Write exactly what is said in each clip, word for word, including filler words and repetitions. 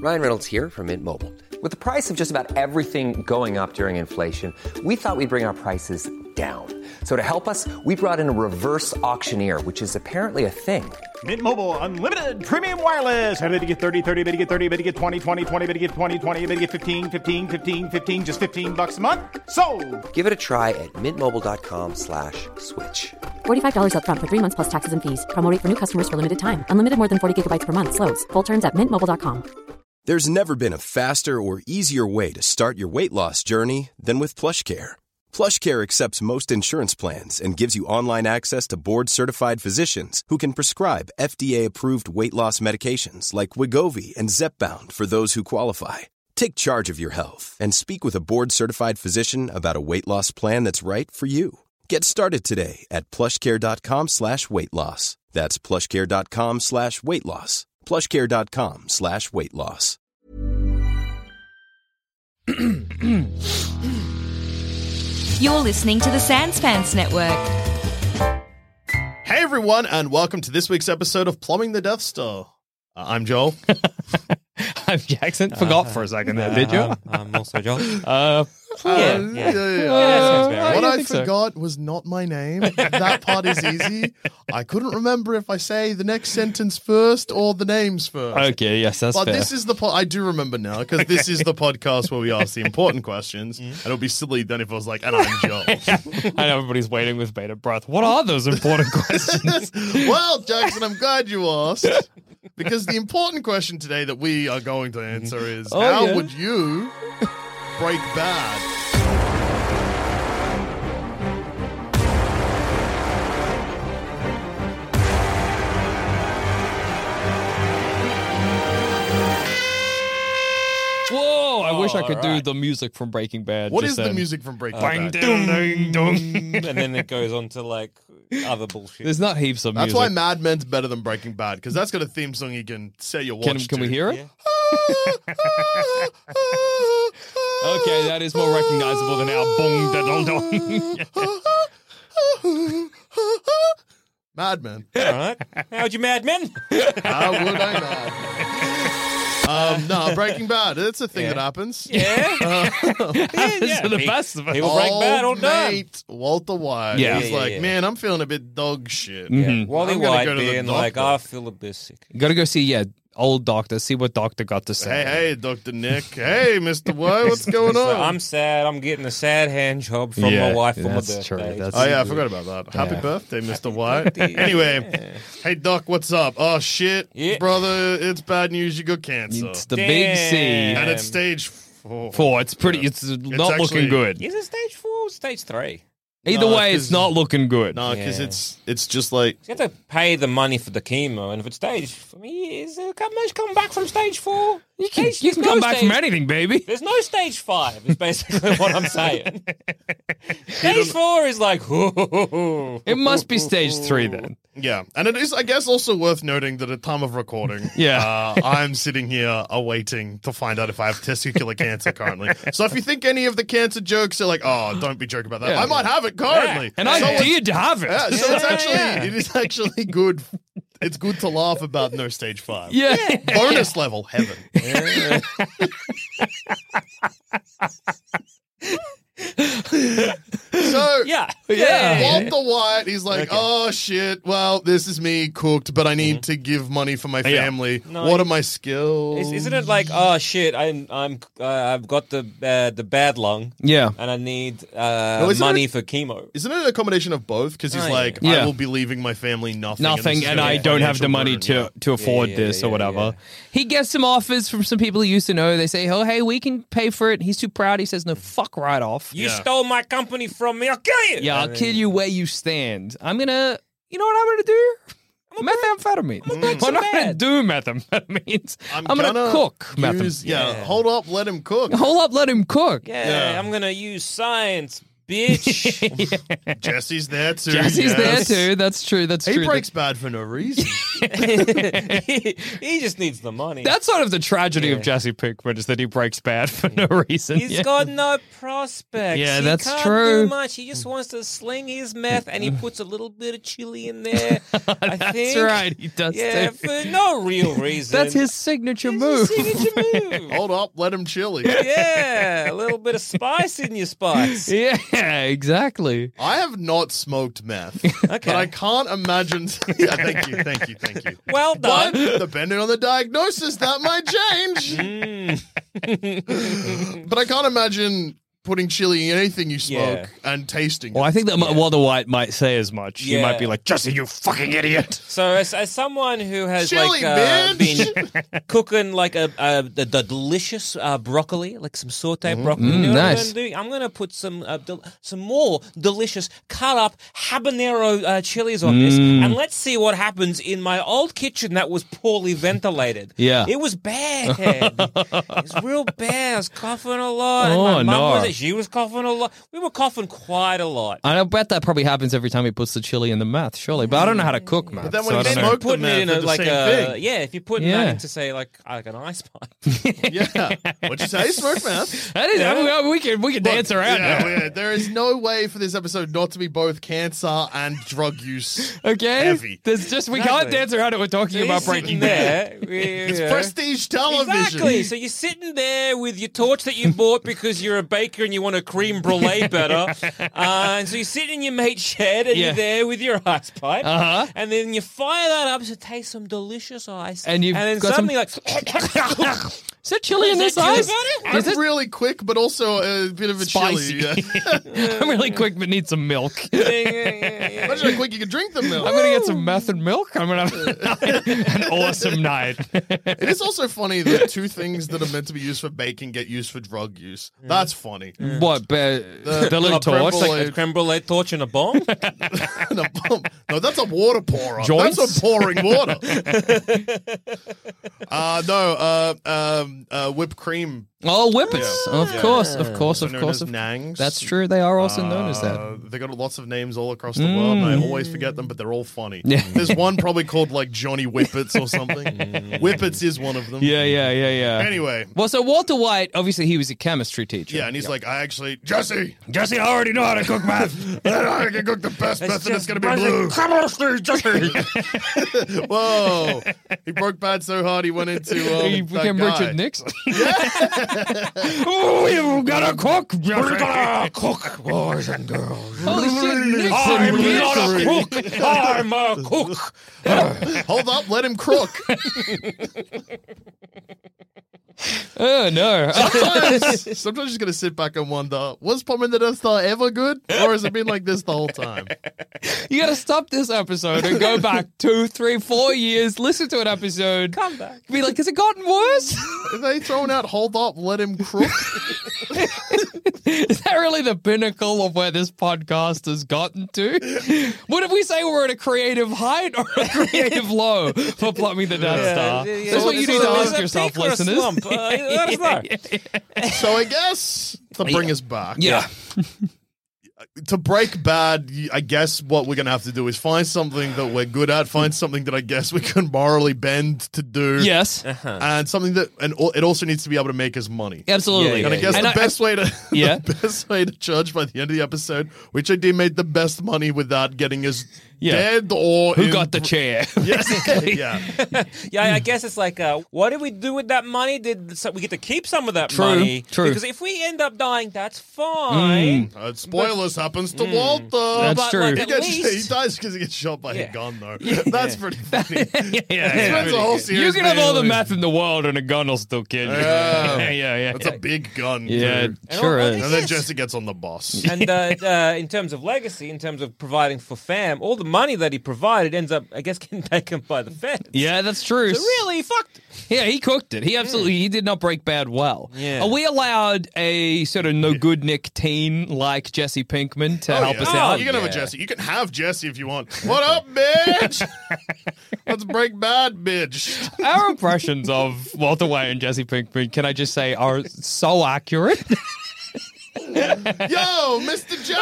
Ryan Reynolds here from Mint Mobile. With the price of just about everything going up during inflation, we thought we'd bring our prices down. So to help us, we brought in a reverse auctioneer, which is apparently a thing. Mint Mobile Unlimited Premium Wireless. How to get thirty, thirty, how to get thirty, how to get twenty, twenty, twenty, how to get twenty, twenty, how to get fifteen, fifteen, fifteen, fifteen, just fifteen bucks a month? Sold! Give it a try at mintmobile.com slash switch. forty-five dollars up front for three months plus taxes and fees. Promo rate for new customers for limited time. Unlimited more than forty gigabytes per month. Slows full terms at mint mobile dot com. There's never been a faster or easier way to start your weight loss journey than with PlushCare. PlushCare accepts most insurance plans and gives you online access to board-certified physicians who can prescribe F D A-approved weight loss medications like Wegovy and Zepbound for those who qualify. Take charge of your health and speak with a board-certified physician about a weight loss plan that's right for you. Get started today at plushcare.com slash weight loss. That's plushcare.com slash weight loss. plushcare.com slash weight loss. You're listening to the Sanspants Network. Hey everyone, and welcome to this week's episode of Plumbing the Death Star. Uh, I'm Joel. I'm Jackson. Forgot uh, for a second there, uh, did you? Um, I'm also Joel. Uh, Uh, yeah, yeah, yeah. yeah, yeah. Uh, Uh, what I I, think so. forgot was not my name. That part is easy. I couldn't remember if I say the next sentence first or the names first. Okay, yes, that's But fair. this is the po- I do remember now because this is the podcast where we ask the important questions, and it'll be silly then if I was like, and I'm Joel. I know everybody's waiting with bated breath. What are those important questions? Well, Jackson, I'm glad you asked because the important question today that we are going to answer is Oh, how yeah? would you break bad? Whoa, I wish I Oh, could do alright. the music from Breaking Bad. What just is the then. music from Breaking Bang, Bad? ding, ding, dong. and then it goes on to like other bullshit. There's not heaps of That's music. why Mad Men's better than Breaking Bad because that's got a theme song you can set your watch Can, can to. we hear it? Yeah. Okay, that is more recognizable than our bong da dong dong. Mad Men. All right. How'd you Mad Men? How would I not? Um, no, Breaking Bad. It's a thing Yeah. that happens. Yeah. Uh, This is the He- best of it. People break bad all old done. mate Walter White. Yeah. He's Yeah, yeah, like, yeah. man, I'm feeling a bit dog shit. Mhm. Wally I'm gonna White go to the being like, doctor. I feel a bit sick. You gotta go see, yeah, old doctor, see what doctor got to say. Hey, hey, Doctor Nick. Hey, Mister White, what's going So on? I'm sad. I'm getting a sad hand job from Yeah, my wife for my that's birthday. true. That's- Oh, yeah, I forgot about that. Happy Yeah. birthday, Mister White. birthday. Anyway, Yeah. hey, Doc, what's up? Oh, shit. Yeah. Brother, it's bad news. You got cancer. It's the big C. and it's stage four. Four. It's pretty, it's not actually- looking good. Is it stage four or stage three? Either No, way, 'cause- it's not looking good. No, because Yeah. it's it's just like You have to pay the money for the chemo, and if it's stage, for me, is there much come back from stage four? You can, Stage- you can there's come no back stage- from anything, baby. There's no stage five, is basically what I'm saying. Stage four is like, It must be stage three then. yeah, and it is I guess also worth noting that at time of recording, Yeah. uh, I'm sitting here awaiting to find out if I have testicular cancer currently. So if you think any of the cancer jokes are like, oh, don't be joking about that, Yeah. I might have it currently, And So I it's- did have it. Yeah, so it's Yeah, actually yeah. it is actually good. It's good to laugh about no stage five. Yeah. Bonus level heaven. So yeah, Yeah. Walter White, he's like, oh shit, well, this is me cooked, but I need to give money for my family. No, what you- are my skills? Is, isn't it like, oh shit, I'm, I'm, uh, I've got the uh, the bad lung, Yeah. and I need uh, No, isn't money it- for chemo. Isn't it a combination of both? Because he's Oh, yeah. like, Yeah. I will be leaving my family nothing. Nothing, this is and gonna I be don't have the financial money burden. to Yeah. to afford yeah, this yeah, or whatever. yeah. He gets some offers from some people he used to know. They say, "Oh, hey, we can pay for it." He's too proud. He says, "No, fuck right off." You Yeah. stole my company from me. I'll kill you. Yeah, I'll And kill then- you where you stand. I'm gonna, you know what I'm gonna do? Methamphetamine. I'm, break not some gonna bad. do methamphetamines. I'm, I'm, gonna, cook use- methamphetamine. Yeah, Yeah. hold up, let him cook. Hold up, let him cook. Yeah, Yeah. I'm gonna use science, bitch. Jesse's there too. Jesse's yes. there too. That's true. That's He true. breaks bad for no reason. he, he just needs the money. That's sort of the tragedy Yeah. of Jesse Pinkman is that he breaks bad for no reason. He's Yeah. got no prospects. Yeah, he that's can't true. do much. He just wants to sling his meth, and he puts a little bit of chili in there. I That's think. right. He does Yeah, too. for no real reason. That's his signature It's move. his signature move. Hold up, let him chili. Yeah, a little bit of spice in your spice. Yeah, exactly. I have not smoked meth, but I can't imagine. Yeah, thank you, thank you, thank you. Well But done. depending on the diagnosis, that might change. Mm. But I can't imagine putting chili in anything you smoke Yeah. and tasting Well, it. I think that Walter White might say as much. He Yeah. might be like, Jesse, you fucking idiot. So, as, as someone who has Chili, like uh, bitch. been cooking like a, a the, the delicious uh, broccoli, like some sauté broccoli, you know what nice. I'm gonna do? I'm gonna put some uh, del- some more delicious cut up habanero uh, chilies on this, and let's see what happens in my old kitchen that was poorly ventilated. Yeah. it was bad. It was real bad. I was coughing a lot. and Oh, my mum no. was she was coughing a lot. We were coughing quite a lot. I bet that probably happens every time he puts the chili in the meth, surely. But I don't know how to cook meth. But then when so I you don't smoke know. the Putting meth, it in a, it's the like same a thing. yeah, if you're putting Yeah. that into say like like an ice pipe. Yeah. What'd you say? Smoke meth? That is, I mean, we can we can dance around Yeah, it. yeah, there is no way for this episode not to be both cancer and drug use. Okay? Heavy. There's just, we Exactly. can't dance around it. We're talking So about you're breaking sitting bad. there. we- It's you know. prestige television. Exactly. So you're sitting there with your torch that you bought because you're a baker and you want a creme brulee better. Uh, and so you're sitting in your mate's shed and Yeah. you're there with your ice pipe. Uh-huh. And then you fire that up to taste some delicious ice. And you've then got some- suddenly like Is there chili in Is this there chili ice? butter? Is I'm it really quick, but also a bit of a spicy? chili. Yeah. I'm really quick but need some milk. yeah, yeah, yeah, yeah. Imagine how quick you can drink the milk. I'm going to get some meth and milk. I'm going to have an awesome night. It is also funny that two things that are meant to be used for baking get used for drug use. That's funny. What? Be- the, The little creme torch? brulee. Like, A creme brulee torch in a bomb? No, no, that's a water pourer. Joints? That's a pouring water. uh, no, uh, um, uh, whipped cream. oh, whippets. Of course, of course, Also of known course. as of- nangs. That's true. They are also known as that. Uh, they got lots of names all across the world, and I always forget them, but they're all funny. Yeah. There's one probably called like Johnny Whippets or something. Whippets is one of them. Yeah, yeah, yeah, yeah. Anyway, Well, so Walter White, obviously, he was a chemistry teacher. yeah, and he's like, I actually, Jesse, Jesse, I already know how to cook meth. I can cook the best meth, and it's going to be just blue. Come on, Steve, Jesse. Whoa! He broke bad so hard he went into um, he that became guy. Richard Nixon. Oh, you gotta cook. We gotta cook, boys and girls. Holy shit, Nixon. I'm bitch. not a cook. I'm a cook. Hold up, let him crook. Oh, no. Sometimes, sometimes you're just gonna sit back and wonder: was Pommy the Death Star ever good, or has it been like this the whole time? You gotta stop this episode and go back two, three, four years, listen to an episode. Come back. Be like, has it gotten worse? Are they throwing out "Hold up, let him crook"? Is that really the pinnacle of where this podcast has gotten to? What if we say we're at a creative height or a creative low for Plumbing the Death Star? Yeah, yeah, That's yeah. what you So need to is ask it a yourself, peak or a listeners. slump? Uh, let us know. So I guess to bring us back, Yeah. to break bad, y- I guess what we're gonna have to do is find something that we're good at, find something that I guess we can morally bend to do. Yes. And something that, and al- it also needs to be able to make us money. Absolutely. Yeah, And I guess And the I- best way to Yeah. the best way to judge by the end of the episode, which I did made the best money without getting us Yeah. dead or Who in- got the chair? Yes, yeah. Yeah, I guess it's like, uh, what did we do with that money? Did so we get to keep some of that True, money? true. Because if we end up dying, that's fine. Uh, spoilers happens to Walter. That's But, true. like, He, at gets, least- he dies because he gets shot by Yeah. a gun, though. That's pretty funny. yeah, He spends the whole series You can have being all the like- meth in the world and a gun will still kill you. Yeah. yeah, yeah. yeah. That's a big gun. Yeah, too. it sure all- is. And then Yes. Jesse gets on the boss. And uh, uh, in terms of legacy, in terms of providing for fam, all the money that he provided ends up, I guess, getting taken by the feds. Yeah, that's true. So really, he fucked. Yeah, he cooked it. He absolutely he did not break bad well. Yeah. Are we allowed a sort of no good Nick teen like Jesse Pinkman to help yeah. us Oh, out? You can have a Jesse. You can have Jesse if you want. What up, bitch? Let's break bad, bitch. Our impressions of Walter White and Jesse Pinkman, can I just say, are so accurate. Yo, Mister Jackson.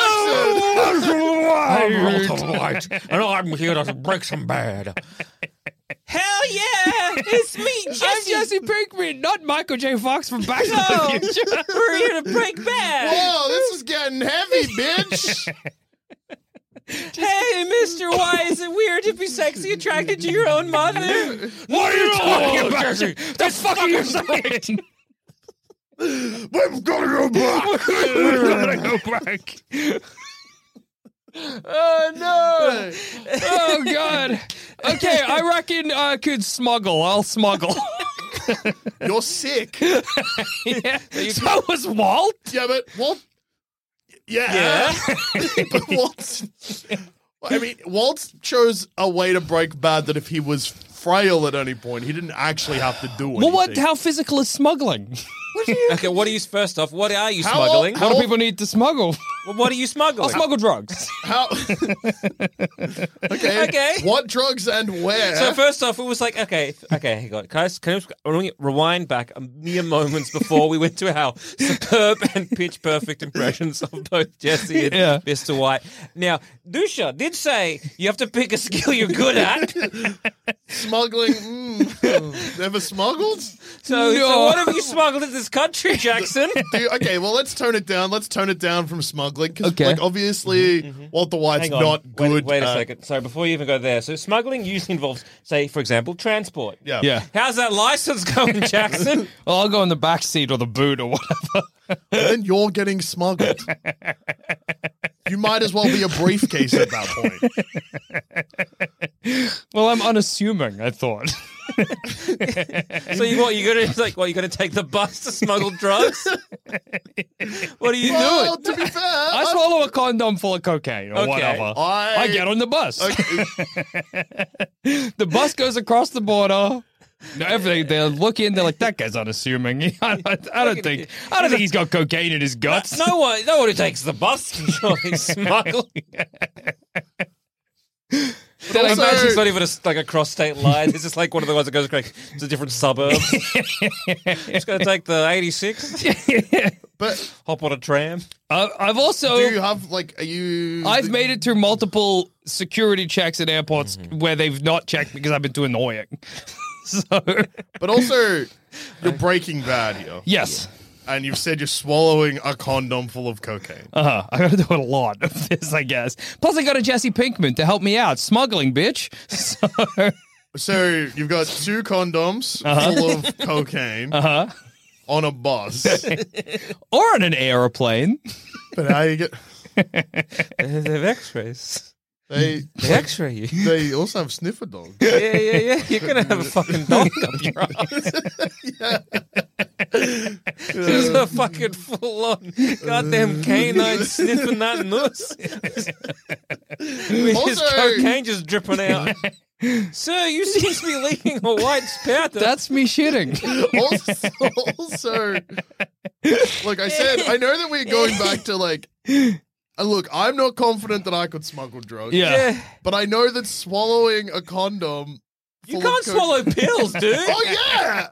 I'm Walter White, and I'm here to break some bad. Hell yeah! It's me, Jesse. I'm Jesse Pinkman, not Michael J. Fox from Back to No, the Future. we're here to break bad. Whoa, this is getting heavy, bitch. Hey, Mister White, is it weird to be sexy attracted to your own mother? What are you talking about? Jesse? The fuck are you saying? We've got to go back. We're gonna go back. Oh no! Oh god! Okay, I reckon I could smuggle. I'll smuggle. You're sick. Yeah. So was Walt. Yeah, but Walt. Yeah. Yeah. But Walt. I mean, Walt chose a way to break bad that if he was frail at any point, he didn't actually have to do anything. Well, what? How physical is smuggling? Okay, what are you, first off, what are you How- smuggling? how- What do people need to smuggle? Well, what are you smuggling? I'll smuggle drugs. How? okay. Okay. What drugs and where? So first off, it was like, okay, okay, hang on. Can I, can I rewind back a mere moments before we went to our superb and pitch perfect impressions of both Jesse and Yeah. Mister White. Now, Dusha did say you have to pick a skill you're good at. Smuggling. Mm, never smuggled? So, No. so what have you smuggled in this country, Jackson? Do you- okay, well, let's tone it down. Let's tone it down from smuggling. Because, Okay. like, obviously, Walter White's Hang on. not wait, good Wait a at- second. Sorry, before you even go there. So smuggling usually involves, say, for example, transport. Yeah. Yeah. How's that license going, Jackson? Well, I'll go in the back seat or the boot or whatever. And then you're getting smuggled. You might as well be a briefcase at that point. Well, I'm unassuming, I thought. So you what? You gonna like what? You gonna take the bus to smuggle drugs? What are you Well, doing? to be fair, I swallow a condom full of cocaine or Okay. whatever. I- I get on the bus. Okay. The bus goes across the border. No, everything they look in, they're like, that guy's unassuming. I don't, I don't think I don't think he's got cocaine in his guts. No one, no one who takes the bus can surely smuggle. Then I I Also- imagine it's not even a, like a cross state line. It's just like one of the ones that goes across to different suburbs. Just gonna take the eighty-six, But hop on a tram. Uh, I've also do you have, like, are you... I've made it through multiple security checks at airports where they've not checked because I've been too annoying. So But also, you're Breaking Bad here. yes. And you've said you're swallowing a condom full of cocaine. Uh-huh. I gotta do a lot of this, I guess. Plus I got a Jesse Pinkman to help me out. Smuggling, bitch. So So you've got two condoms Uh-huh. full of cocaine on a bus. or on an airplane. But how you get... They have X-rays. They, They X-ray you. they also have sniffer dogs. Yeah, yeah, yeah. You're gonna have a fucking dog up your ass. Just a fucking full-on goddamn canine sniffing that nuts. With his Also- cocaine just dripping out. Sir, you seem to be leaking a white spatter. That's me shitting. Also, also, like I said, I know that we're going back to, like... And look, I'm not confident that I could smuggle drugs. Yeah. yeah. But I know that swallowing a condom... You full of can't co- swallow pills, dude. Oh, yeah!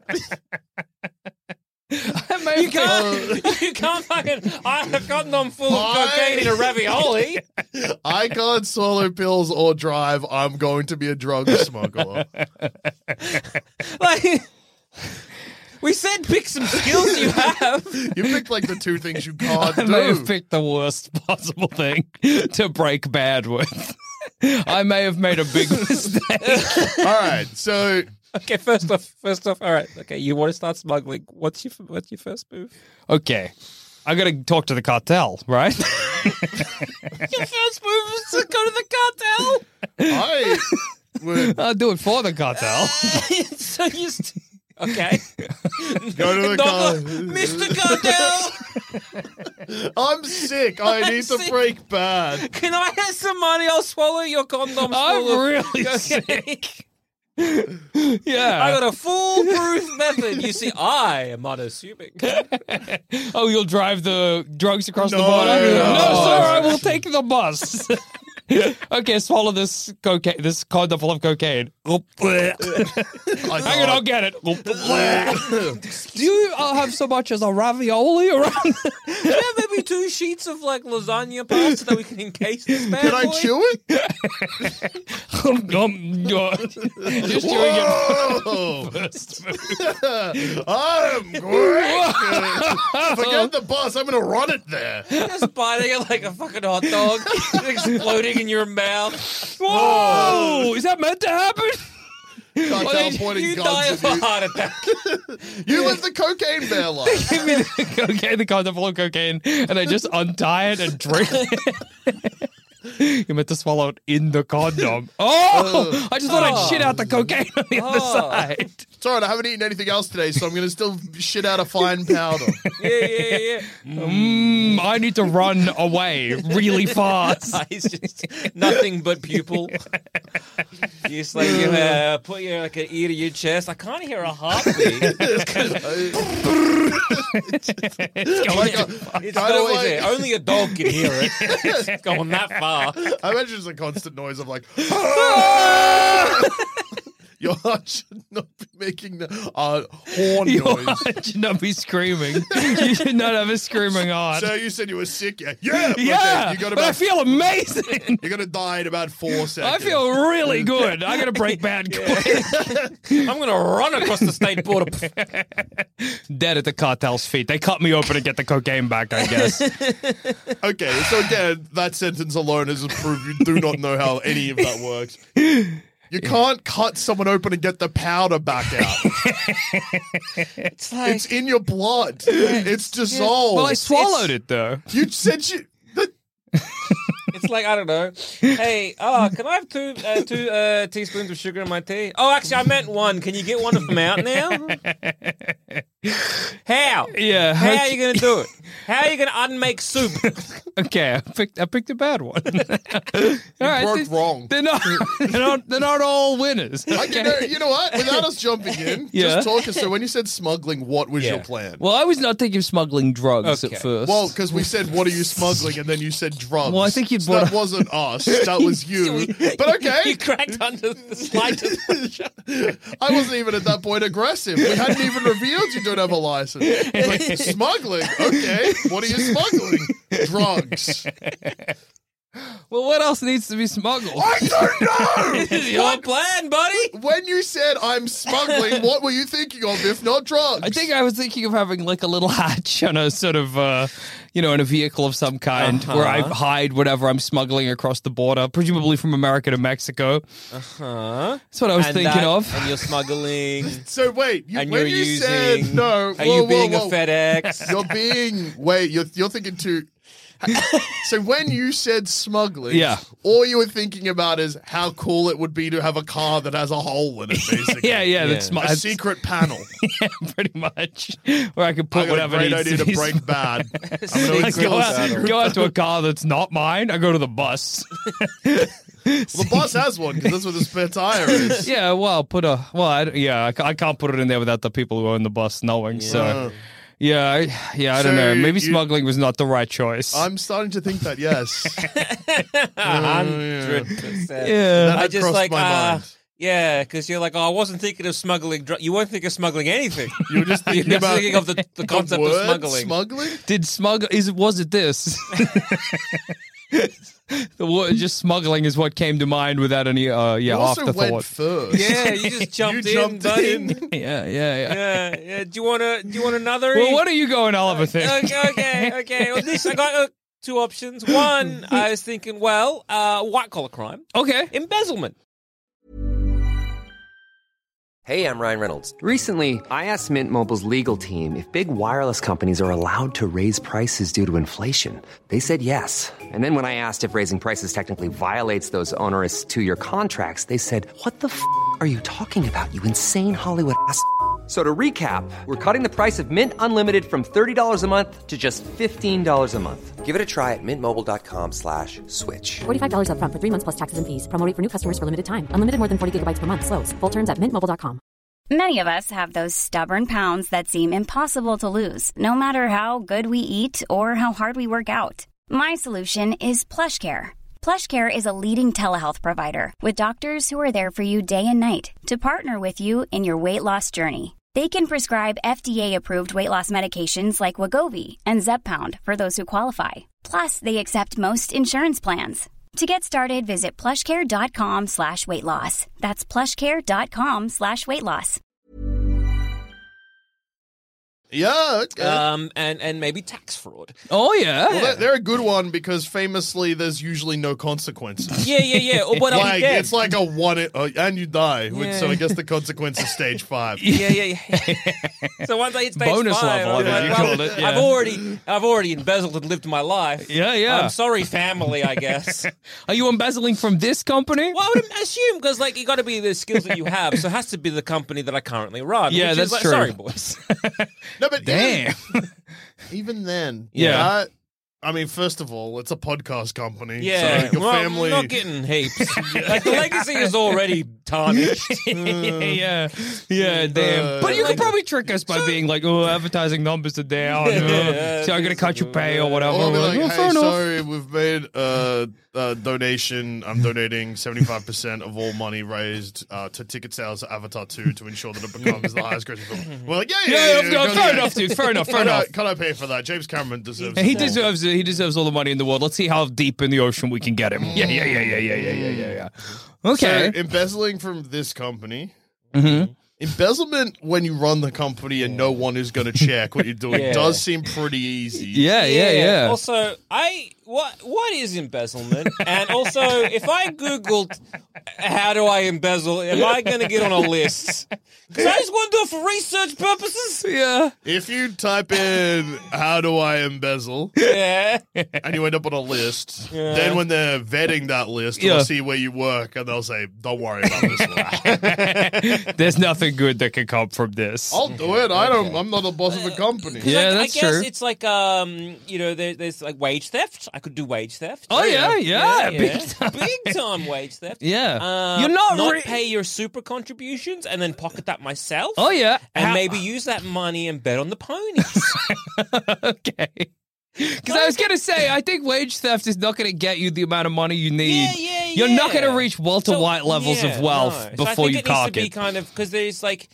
I may You can't. You can't fucking. I have gotten them full of I- cocaine in a ravioli. I can't swallow pills or drive. I'm going to be a drug smuggler. Like. We said pick some skills you have. You picked like the two things you can't I may have do. picked the worst possible thing to break bad with. I may have made a big mistake. All right, so Okay, first off, first off, all right. Okay, you want to start smuggling? What's your what's your first move? Okay. I got to talk to the cartel, right? Your first move is to go to the cartel. I would I'll do it for the cartel. So you. St- okay. go to the Knock car. on- Mister Cartel, I'm sick. I I'm need to sick. break bad. can I have some money? I'll swallow your condoms. I'm full of really cocaine. sick. Yeah. I got a foolproof method. You see, I am unassuming. Oh, you'll drive the drugs across the No, border? no. No, sir, I will take the bus. Okay, swallow this cocaine, this condom full of cocaine. Hang on, I'll get it. Do you uh, have so much as a ravioli around? Yeah, maybe two sheets of like lasagna pasta that we can encase this bad Can I boy? chew it? Just chewing it. Whoa! I'm great. Forget the bus. I'm going to run it there. Just biting it like a fucking hot dog, exploding in your mouth. Whoa! Is that meant to happen? Cartel pointing You guns die at of a you. heart attack. You live the cocaine bear life. Give me the cocaine, the condom full of cocaine, and I just untie it and drink it. You meant to swallow it in the condom. Oh! I just thought I'd shit out the cocaine on the other side. It's all right. I haven't eaten anything else today, so I'm going to still shit out a fine powder. Yeah, yeah, yeah. Mm, I need to run away really fast. It's just nothing but pupil. You just like you uh, put your like an ear to your chest. I can't hear a heartbeat. It's going Like a- It's Kinda no, like- is it? Only a dog can hear it. It's going that far. I imagine it's a constant noise of like, your heart should not be making the uh, horn Your noise. heart should not be screaming. You should not have a screaming heart. So you said you were sick, yeah? Yeah, okay, yeah, you got but I about, feel amazing. you're gonna die in about four I seconds. feel really good. I'm gonna break bad quick. I'm going to run across the state border. Dead at the cartel's feet. They cut me open to get the cocaine back, I guess. Okay, so again, that sentence alone is a proof you do not know how any of that works. You can't cut someone open and get the powder back out. It's like It's in your blood. It's dissolved. Well, I swallowed it though. You said you. That, it's like I don't know. Hey, oh, can I have two uh, two uh, teaspoons of sugar in my tea? Oh, actually, I meant one. Can you get one of them out now? How? Yeah. How okay. are you going to do it? How are you going to unmake soup? Okay, I picked I picked a bad one. You broke wrong. They're not, they're not they're not all winners. I can, know, you know what? Without us jumping in, Yeah. just talk us. So when you said smuggling, what was Yeah. your plan? Well, I was not thinking of smuggling drugs Okay. at first. Well, because we said, what are you smuggling? And then you said drugs. Well, I think you'd so brought that a- wasn't us. That was you. But okay. You cracked under the slightest. I wasn't even at that point aggressive. We hadn't even revealed you don't have a license. Like, smuggling? Okay. What are you smuggling? Drugs. well, what else needs to be smuggled? I don't know! This is your plan, buddy. When you said I'm smuggling, what were you thinking of if not drugs? I think I was thinking of having like a little hatch on a sort of, uh, you know, in a vehicle of some kind Uh-huh. where I hide whatever I'm smuggling across the border, presumably from America to Mexico. Huh? That's what I was And thinking that- of. And you're smuggling. So wait, you, And when you're you using. said no, Are whoa, you whoa, being whoa. a FedEx? You're being wait. You're you're thinking too. So when you said smuggling, Yeah. all you were thinking about is how cool it would be to have a car that has a hole in it, basically. Yeah, yeah, that's Yeah. my A secret panel. yeah, pretty much. Where I could I put got a whatever great needs idea to to be break bad. I'm gonna Secret install go a out, secret- go out to a car that's not mine. I go to the bus. The bus has one because that's where the spare tire is. Yeah, well, put a well, I, yeah, I, ca- I can't put it in there without the people who own the bus knowing. So, yeah, I, yeah, I don't So know. Maybe you- smuggling was not the right choice. I'm starting to think that yes. Hundred percent. yeah, That I had just crossed like my uh, mind. yeah, because you're like, oh, I wasn't thinking of smuggling. Dr- you weren't thinking of smuggling anything. You were just You're thinking just about thinking of the, the concept word of smuggling. Smuggling? did smuggle is was it this? The word just smuggling is what came to mind without any uh yeah You also went afterthought. first. yeah, you just jumped You in, jumped buddy. in. Yeah, yeah, yeah. Yeah, yeah. Do you want to? Do you want another? Well, what are you going, Oliver? Thing? Okay, okay, okay. Well, this I got uh, two options. One, I was thinking, well, uh, white collar crime, Okay. embezzlement. Hey, I'm Ryan Reynolds. Recently, I asked Mint Mobile's legal team if big wireless companies are allowed to raise prices due to inflation. They said yes. And then when I asked if raising prices technically violates those onerous two-year contracts, they said, "What the f*** are you talking about, you insane Hollywood ass?" So to recap, we're cutting the price of Mint Unlimited from thirty dollars a month to just fifteen dollars a month. Give it a try at mintmobile.com slash switch. forty-five dollars up front for three months plus taxes and fees. Promo rate for new customers for limited time. Unlimited more than forty gigabytes per month. Slows full terms at mint mobile dot com. Many of us have those stubborn pounds that seem impossible to lose, no matter how good we eat or how hard we work out. My solution is PlushCare. PlushCare is a leading telehealth provider with doctors who are there for you day and night to partner with you in your weight loss journey. They can prescribe F D A-approved weight loss medications like Wegovy and Zepbound for those who qualify. Plus, they accept most insurance plans. To get started, visit plushcare.com slash weight loss. That's plushcare.com slash weight loss. Yeah, okay. Um, and, and maybe tax fraud. Oh, yeah. Well, they're, they're a good one because famously there's usually no consequences. Yeah, yeah, yeah. Or but I'm Like, dead. it's like a one, uh, and you die. which- Yeah. So I guess the consequence is stage five. Yeah, yeah, yeah. So once I hit stage Bonus five, level, I'm I think like, you well, called it, yeah. I've already, I've already embezzled and lived my life. Yeah, yeah. I'm sorry, family. I guess. Are you embezzling from this company? Well, I would assume because like you got to be the skills that you have, so it has to be the company that I currently run. Yeah, which that's is like, true. Sorry, boys. No, but Damn. Even, even then, Yeah. that- I mean, first of all, it's a podcast company. Yeah, so your well, family. I'm not getting heaps. Like the legacy is already tarnished. yeah, yeah, damn. But you could probably trick us by being like, "Oh, advertising numbers are down, uh, so I'm gonna cut your pay or whatever." Or We're be like, like, "Oh, hey, fair enough." sorry, we've made a, a donation. I'm donating seventy-five percent of all money raised uh, to ticket sales to Avatar two to ensure that it becomes the highest grossing film. We're like, yeah, yeah, Yeah, yeah. yeah, yeah, fair go- enough, dude. Fair enough, fair Can I- enough. Can I pay for that? James Cameron deserves. He it. deserves it. He deserves all the money in the world. Let's see how deep in the ocean we can get him. Yeah, yeah, yeah, yeah, yeah, yeah, yeah, yeah, yeah. Okay. So, embezzling from this company. Mm-hmm. Embezzlement when you run the company and no one is going to check what you're doing Yeah. does seem pretty easy. yeah, yeah, yeah. Also, I what what is embezzlement? And also, if I googled how do I embezzle, am I going to get on a list? Because I just want to do it for research purposes. yeah. If you type in "how do I embezzle" Yeah. and you end up on a list, then when they're vetting that list, Yeah. they'll see where you work and they'll say, "Don't worry about this one. There's nothing good that can come from this. I'll do it. I don't. I'm not the boss of a company." Yeah, Like, that's I guess true. it's like um, you know, there, there's like wage theft. I could do wage theft. Oh, yeah, yeah, yeah, big time. big time wage theft. Yeah. Uh, You're not not re- pay your super contributions and then pocket that myself. Oh, yeah. and How- maybe use that money and bet on the ponies. okay. Because I was going to say, I think wage theft is not going to get you the amount of money you need. Yeah, yeah, You're not yeah. going to reach Walter So, White levels yeah, of wealth no. So I before think you it cock needs to be it. kind of because there's like.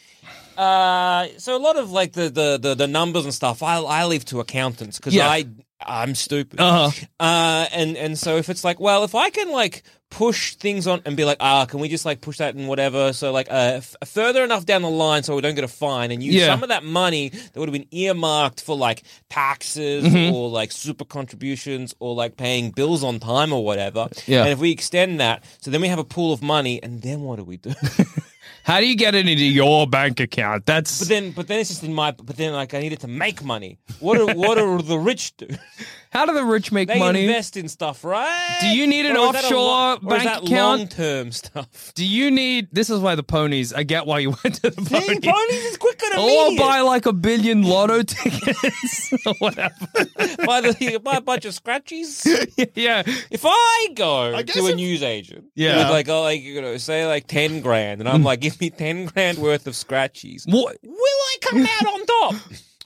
Uh, so a lot of like the, the, the, the numbers and stuff, I I leave to accountants because Yeah. I I'm stupid. Uh-huh. Uh, and and so if it's like, well, if I can like push things on and be like, ah, can we just like push that and whatever? So like uh, f- further enough down the line so we don't get a fine and use Yeah. some of that money that would have been earmarked for like taxes Mm-hmm. or like super contributions or like paying bills on time or whatever. Yeah. And if we extend that, so then we have a pool of money, and then what do we do? How do you get it into your bank account? That's But then, but then it's just in my. But then, like, I needed to make money. What do what do the rich do? how do the rich make They money? invest in stuff, right? Do you need an Or is that a offshore lo- or bank is that account? long-term stuff? Do you need? This is why the ponies. I get why you went to the See, ponies. ponies is quicker than Or me. buy like a billion lotto tickets or whatever. buy, the, buy a bunch of scratchies. yeah. If I go I guess to a if- news agent, Yeah. with like, oh, like you know, say like ten grand, and I'm like, give me ten grand worth of scratchies. What? Will I come out on top?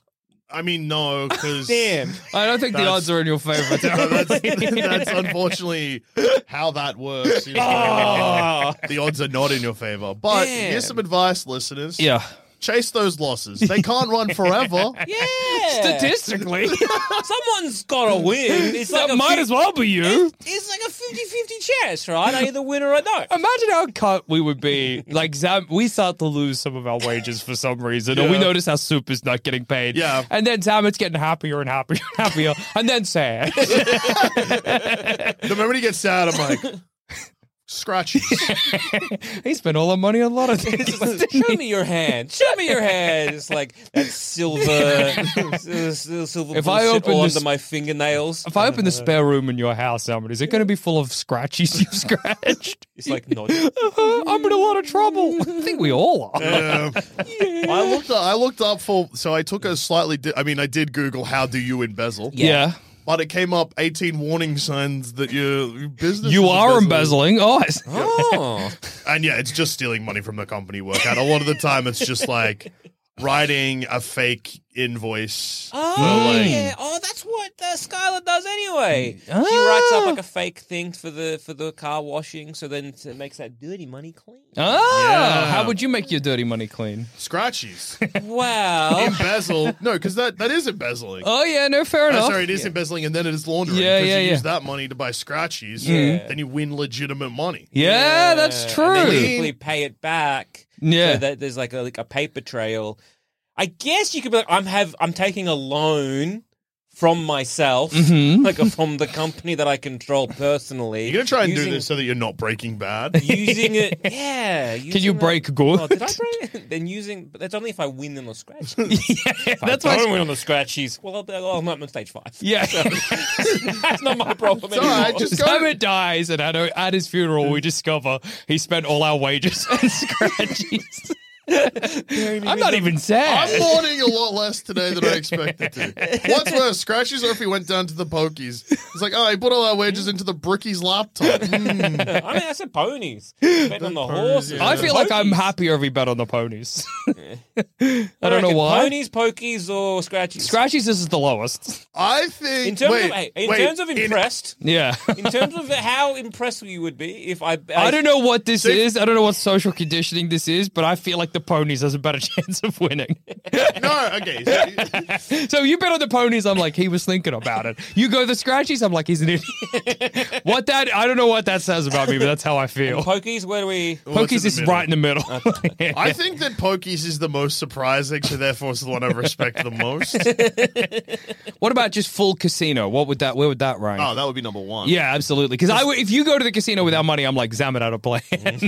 I mean, no, because Damn. I don't think the That's- odds are in your favor. that's, terribly. that's unfortunately how that works. You know, Oh. the odds are not in your favor. But Damn. here's some advice, listeners. yeah. Chase those losses. They can't run forever. Yeah. Statistically, Someone's got to win. It's like that a might fi- as well be you. It's like a fifty-fifty chance, right? I either win or I don't. Imagine how cut we would be. Like, Zam, we start to lose some of our wages for some reason, or we Yeah. notice our Super's not getting paid. Yeah. And then Zamet's getting happier and happier and happier, and then sad. The moment he gets sad, I'm like, scratchies. He spent all our money on a lot of things. Show me your hand. Show me your hand. It's like that silver, silver, silver If I bullshit open all this- under my fingernails. If I open the spare room in your house, Zamet, is it going to be full of scratchies you've scratched? It's like not. I'm in a lot of trouble. I think we all are. Um, I looked. Up, I looked up for. So I took a slightly. Di- I mean, I did Google how do you embezzle. Yeah. But it came up eighteen warning signs that your your business You is are embezzling. Oh, I see. Oh. And yeah, it's just stealing money from the company workout. A lot of the time, it's just like writing a fake invoice. Oh, for, like, yeah. Oh, that's what. Uh, uh, Skylar does anyway. Ah. She writes up like a fake thing for the for the car washing, so then it makes that dirty money clean. Oh, Yeah. how would you make your dirty money clean? Scratchies. Wow. Embezzle. No, because that, that is embezzling. Oh, yeah, no, fair Oh, enough. sorry, it is embezzling and then it is laundering. Yeah, 'cause yeah, you yeah. use that money to buy scratchies. Yeah. Then you win legitimate money. Yeah, that's And true. then you quickly pay it back. Yeah. So that there's like a, like a paper trail. I guess you could be like, I'm have I'm taking a loan from myself, Mm-hmm. like from the company that I control personally. You're going to try and using, do this so that you're not breaking bad. Using it, yeah. Can you using that- break good? Oh, did I break? Then using, but that's only if I win on the scratch. yeah, If that's I why. don't win on the scratchies. Well, I'll, be- oh, I'm on stage five. Yeah. That's not my problem all anymore. right, just go- Simon dies, and at, at his funeral, we discover he spent all our wages on scratchies. I'm not even sad. I'm mourning a lot less today than I expected to. What's worse, scratches or if he went down to the pokies? It's like, oh, he put all our wages into the Bricky's laptop. Mm. I mean, I said ponies. Bet on the horses. I feel like I'm Pokies. happier if he bet on the ponies. I don't know reckon, why. Ponies, pokies, or scratchies? Scratchies is the lowest. I think. In terms wait, of hey, in wait, terms of in- impressed, Yeah. in terms of how impressed you would be if I, I don't know what this See- is. I don't know what social conditioning this is, but I feel like the ponies has a better chance of winning. No, okay. So, So you bet on the ponies, I'm like, he was thinking about it. You go the scratchies, I'm like, he's an idiot. What that, I don't know what that says about me, but that's how I feel. Pokies, where do we? What's in Pokies the is middle? right in the middle. I think that pokies is the most surprising, so therefore it's the one I respect the most. What about just full casino? What would that, where would that rank? Oh, that would be number one. Yeah, absolutely. Because I, would- if you go to the casino without money, I'm like, Zaman out of plan.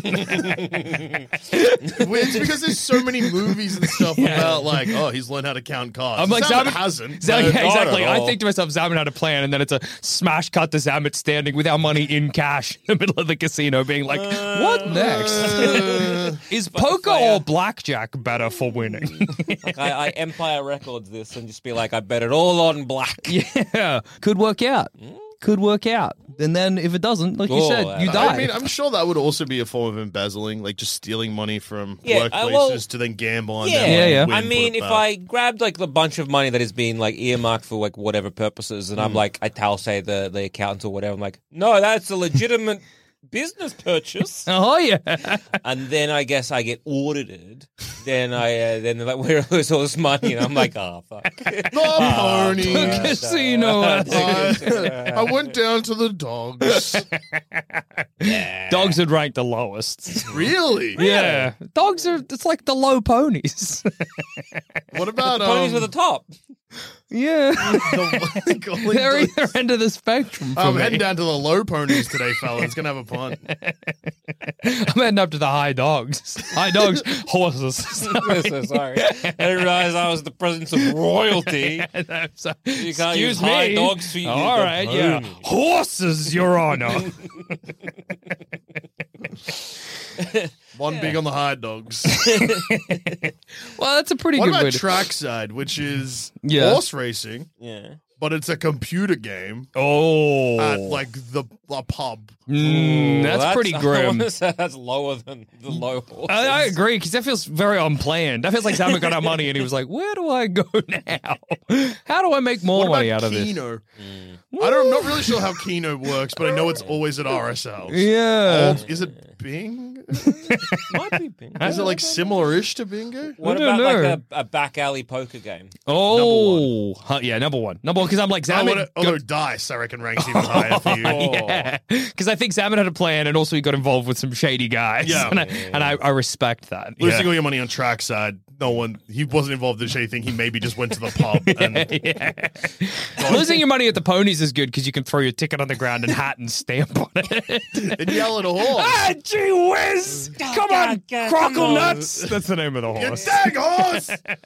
It's because there's so many movies and stuff about like, oh, he's learned how to count cards. I'm like, Zamet Zamet hasn't. Zam- No, yeah, exactly. not at I all. think to myself, Zaman had a plan, and then it's a smash cut to Zamet standing without money in cash in the middle of the casino, being like, "What next? Uh, Is poker fire. or blackjack better for winning?" Like I, I Empire Records this and just be like, I bet it all on black. yeah, could work out. Could work out. And then if it doesn't, like you Oh, said, you I die. I mean, I'm sure that would also be a form of embezzling, like just stealing money from Yeah, workplaces uh, well, to then gamble on. Yeah, them, Yeah, yeah. win, I put mean, it if back. I grabbed like the bunch of money that has been like earmarked for like whatever purposes, and I'm like, I tell say the the accountant or whatever, I'm like, no, that's a legitimate business purchase. oh yeah. And then I guess I get audited. Then I uh, then they're like, where is all this money? And I'm like, oh fuck. the pony. Casino. I, I went down to the dogs. Dogs would rank the lowest. Really? Yeah, dogs are. It's like the low ponies. What about Ponies um, with a top. yeah, the, calling they're the- either end of the spectrum for I'm me. heading down to the low ponies today, fella. It's gonna have a punt. I'm heading up to the high dogs. High dogs, horses. So sorry. I didn't realize I was the presence of royalty. So, You can't excuse use me. high dogs for you. All the right, yeah. pony. Horses, Your Honor. One big on the hard dogs. Well, that's a pretty What good about way to... trackside, which is Yeah. horse racing, Yeah. but it's a computer game Oh. at like the a pub. Mm, that's, Well, pretty I grim. wanna say that's lower than the low horses. I, I agree, because that feels very unplanned. That feels like Sam got our money and he was like, where do I go now? How do I make more What money about out of this? Keno? I don't, I'm not really sure how Keno works, but I know it's always at R S Ls. Yeah. Or- is it Bing? Might be bingo. Is it like similar-ish to Bingo? What I don't about know. like a, a back alley poker game? Oh. Huh, yeah, number one. Number one, because I'm like, Oh, Zaman... what- although Dice, I reckon, ranks even higher for you. Yeah, because I think Zaman had a plan, and also he got involved with some shady guys. Yeah. and I, and I, I respect that. Losing Yeah. all your money on trackside, no one, he wasn't involved in anything. He maybe just went to the pub. And Losing your money at the ponies is good because you can throw your ticket on the ground and hat and stamp on it. and yell at a horse. ah, gee whiz! Come on, Crockle Nuts! That's the name of the You horse. dag horse!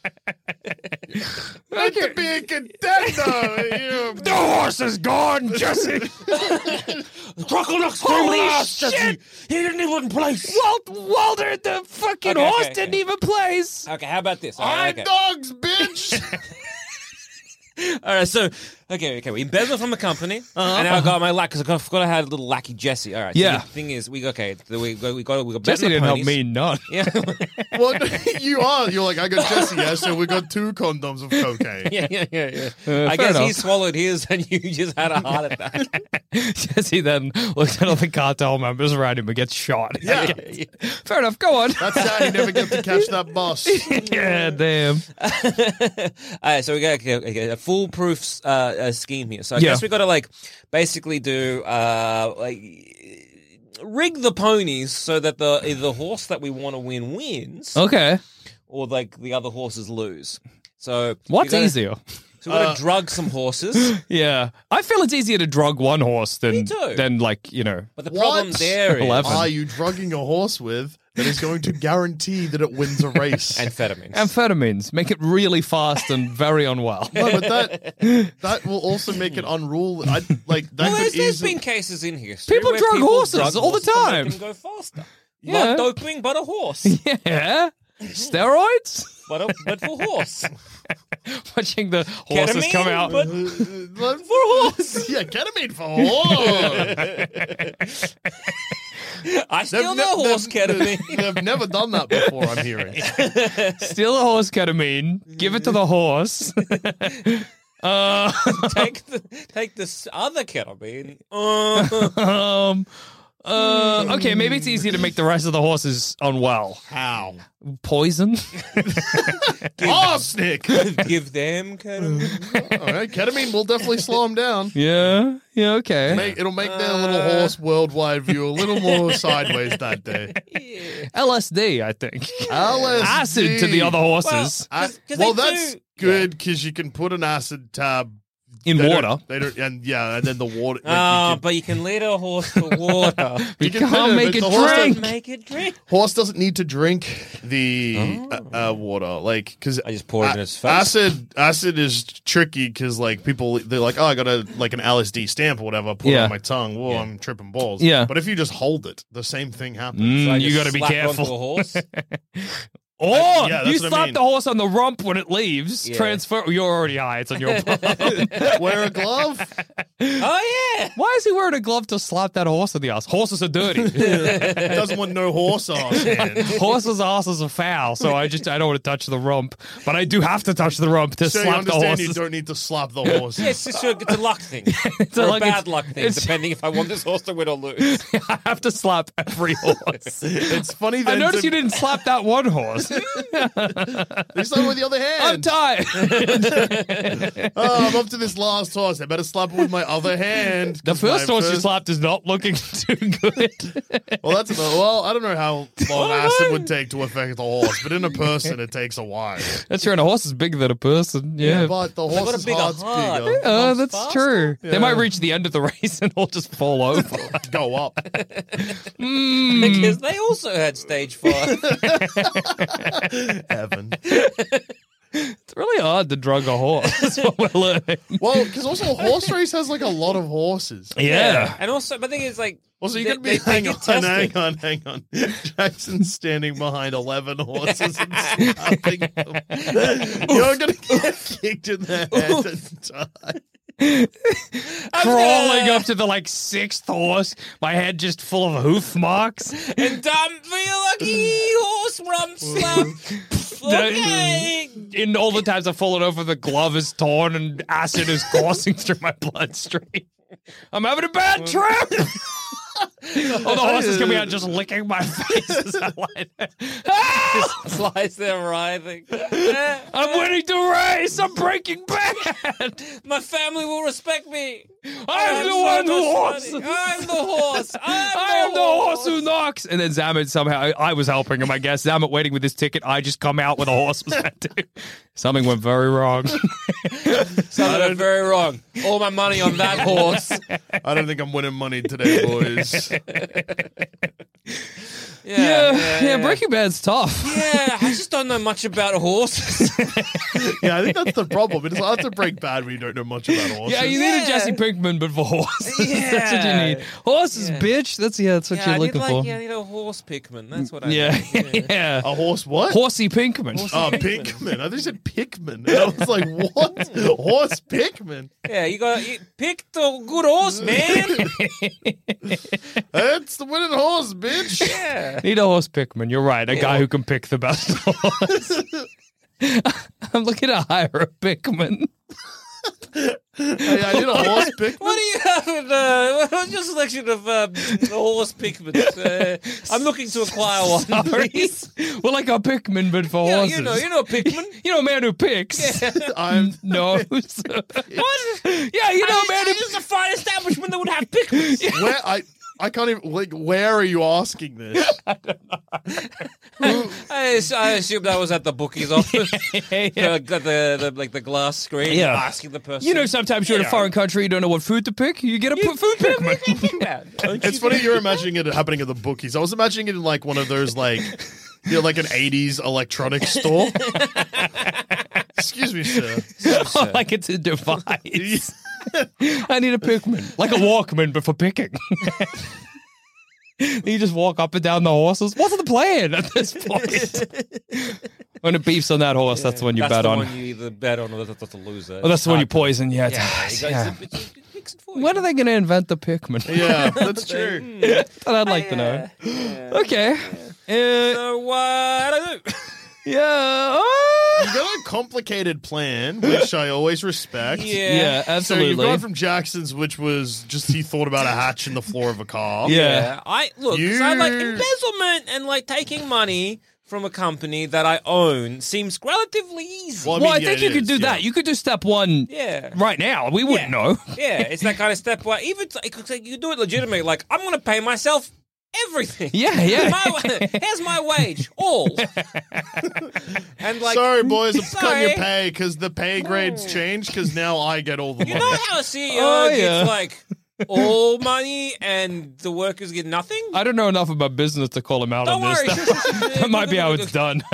Let the be a contender! The horse is gone, Jesse! Crockle Nuts Holy shit! He didn't even place. Walt, Walter, the fucking Okay, horse okay, didn't okay. even place. Okay, how about this? All High right, okay. dogs, bitch! All right, so Okay, okay. We embezzled from the company, uh-huh. and now I got my lack because I forgot I had a little lackey Jesse. All right. Yeah. So the thing is, we okay. So we got we got we got Jesse didn't help me none. Yeah. Well, you are. You're like, I got Jesse, yeah, so we got two condoms of cocaine. yeah, yeah, yeah, yeah. Uh, I guess enough. he swallowed his, and you just had a heart attack. Jesse then looks at all the cartel members around him and gets shot. Yeah. yeah. Fair enough. Go on. That's how he never got to catch that bus. Yeah, damn. All right, so we got okay, okay, a foolproof uh, uh, scheme here. So I Yeah. guess we got to like basically do uh, like rig the ponies so that the either the horse that we want to win wins, Okay. or like the other horses lose. So What's we gotta, easier? So we got to Uh, drug some horses. Yeah. I feel it's easier to drug one horse than, Me too. than like, you know. But the What? problem there is Eleven. Are you drugging a horse with that is going to guarantee that it wins a race? amphetamines. Amphetamines make it really fast and very unwell. No, but that that will also make it unruly. I, like that well, could there's, there's easily. been cases in history People where drug people horses drug all the horses to make time. them go faster. Yeah. Not doping, but a horse. Yeah. Steroids? but a, but for horse. Watching the horses Ketamine, come out. but for horse. Yeah, ketamine for horse. I still know ne- horse they've- ketamine. They've never done that before, I'm hearing. Steal a horse ketamine, give it to the horse. uh, take the take this other ketamine. Uh, um, uh, okay, maybe it's easier to make the rest of the horses unwell. How? Poison? Arsenic! give them ketamine. All right, ketamine will definitely slow them down. Yeah, yeah, okay. Make, it'll make their little horse worldwide view a little more sideways that day. L S D, I think. L S D. Acid to the other horses. I- 'Cause- 'cause well, they that's do- good because you can put an acid tab in they water. Don't, they don't, and yeah, and then the water. like, Ah, you can- but you can lead a horse to water. You can can't put it, make but it the horse doesn't drink. Make it drink. horse doesn't need to drink the uh, uh, water, like because I just poured it in its face. Acid, acid is tricky because like people they're like, oh, I got a like an L S D stamp or whatever, put it Yeah. on my tongue. Whoa, I'm tripping balls. Yeah. but if you just hold it, the same thing happens. Mm, So I you just got to be slap it onto careful. a horse. Or I- yeah, that's you what I slap mean. the horse on the rump when it leaves. Yeah. Transfer. You're already high. It's on your palm. Wear a glove. Oh yeah. Why is he wearing a glove to slap that horse in the ass? Horses are dirty. Doesn't want no horse ass hand. Horses' asses are foul, so I just I don't want to touch the rump, but I do have to touch the rump to So you slap the understand you horses. don't need to slap the horse. Yeah, it's just a, it's a luck thing. It's or a a luck- bad it's- luck thing, it's- depending if I want this horse to win or lose. I have to slap every horse. It's funny. I Then noticed to- you didn't slap that one horse. They slap with the other hand. I'm tired. Oh, I'm up to this last horse. I better slap it with my other hand. The 'cause first my horse you first- slapped is not looking too good. Well, that's another. Well, I don't know how long acid would take to affect a horse, but in a person, it takes a while. That's true, and a horse is bigger than a person. Yeah. but the got a horse's bigger heart's heart. bigger. Oh, Pumps that's faster? true. Yeah. They might reach the end of the race and all just fall over. Go up. Because they also had stage five. Evan. It's really hard to drug a horse. That's what we're learning. Well, because also a horse race has like a lot of horses. Yeah. And also, but the thing is, like, Also, you they- could be they- they hang get on, tested. hang on, hang on. Jackson's standing behind eleven horses and slapping them. You're gonna get kicked in the head and die. Crawling up to the like sixth horse, my head just full of hoof marks. And don't feel lucky horse rump slap. Okay. In all the times I've fallen over, the glove is torn and acid is coursing through my bloodstream. I'm having a bad trip. Oh, the horse is coming out just licking my face as I lie there. Ah! Slice them writhing. I'm winning the race. I'm breaking bad. My family will respect me. I'm the so one who much horse. money. I'm the horse. I'm I am the horse who knocks. And then Zamet somehow, I, I was helping him, I guess. Zamet waiting with his ticket. I just come out with a horse was meant to. Something went very wrong. Something went very wrong. All my money on that horse. I don't think I'm winning money today, boys. Yeah, Yeah, yeah, yeah, Breaking Bad's tough. Yeah, I just don't know much about horses. Yeah, I think that's the problem. It's hard to break bad when you don't know much about horses. Yeah, you need a Jesse Pinkman, but for horses. Yeah. That's what you need. Horses, Yeah. bitch. That's yeah, that's what yeah, you're I looking need, for. like, yeah, I need a horse Pickman. That's what I yeah, need. yeah. A horse what? Horsey Pinkman. Oh, Pinkman. I think you said Pickman. And I was like, what? Horse Pickman? Yeah, you got you pick the good horse, man. That's the winning horse, bitch. Yeah. Need a horse Pickman. You're right. A guy who can pick the best horse. I'm looking to hire a Pickman. Hey, I need a horse Pickman. What do you have in, uh, what's your selection of um, horse Pickmans? Uh, I'm looking to acquire one, Sorry. please. Well, like a Pickman, but for Yeah, horses. you know, you know a Pickman. You know a man who picks. I'm Knows. What? Yeah, you know a man who This is a fine establishment that would have Pickmans. where I I can't even like where are you asking this? I, I assume that was at the bookie's office. Yeah. Uh, got the, the like the glass screen. Yeah. Asking the person. You know, sometimes you're in a foreign country, you don't know what food to pick. You get a p- food Pickman. Yeah. It's funny you're imagining it happening at the bookies. I was imagining it in like one of those like you know, like an eighties electronics store. Excuse me, sir. Like it's a device. I need a Pickman. Like a Walkman, but for picking. You just walk up and down the horses. What's the plan at this point? When it beefs on that horse, that's the one you that's bet the on. one you either bet on or that's the loser. Oh, that's the one you It's hard poison. Yeah, it's, to- Yeah, yeah. you guys- it's- it's- it's for you. When are they going to invent the Pickman? Yeah, that's true. That I'd like to know. Okay. Uh, So what do I do? yeah. You got a complicated plan, which I always respect. Yeah, So absolutely. you've gone from Jackson's, which was just he thought about a hatch in the floor of a car. Yeah. Yeah, I look. 'cause I like You- embezzlement and like taking money from a company that I own seems relatively easy. Well, I Well, mean, I yeah, think it you could is, do yeah. that. You could do step one Yeah. right now. We wouldn't Yeah. know. Yeah, it's that kind of step where even t- it's like you can do it legitimately. Like I'm going to pay myself everything. Yeah, yeah. My, here's my wage, all. And like, Sorry, boys, I'm cutting Sorry. your pay because the pay grades changed because now I get all the you money. know how a C E O Oh, gets yeah. like all money and the workers get nothing? I don't know enough about business to call him out Don't on worry. this. That might be how it's done.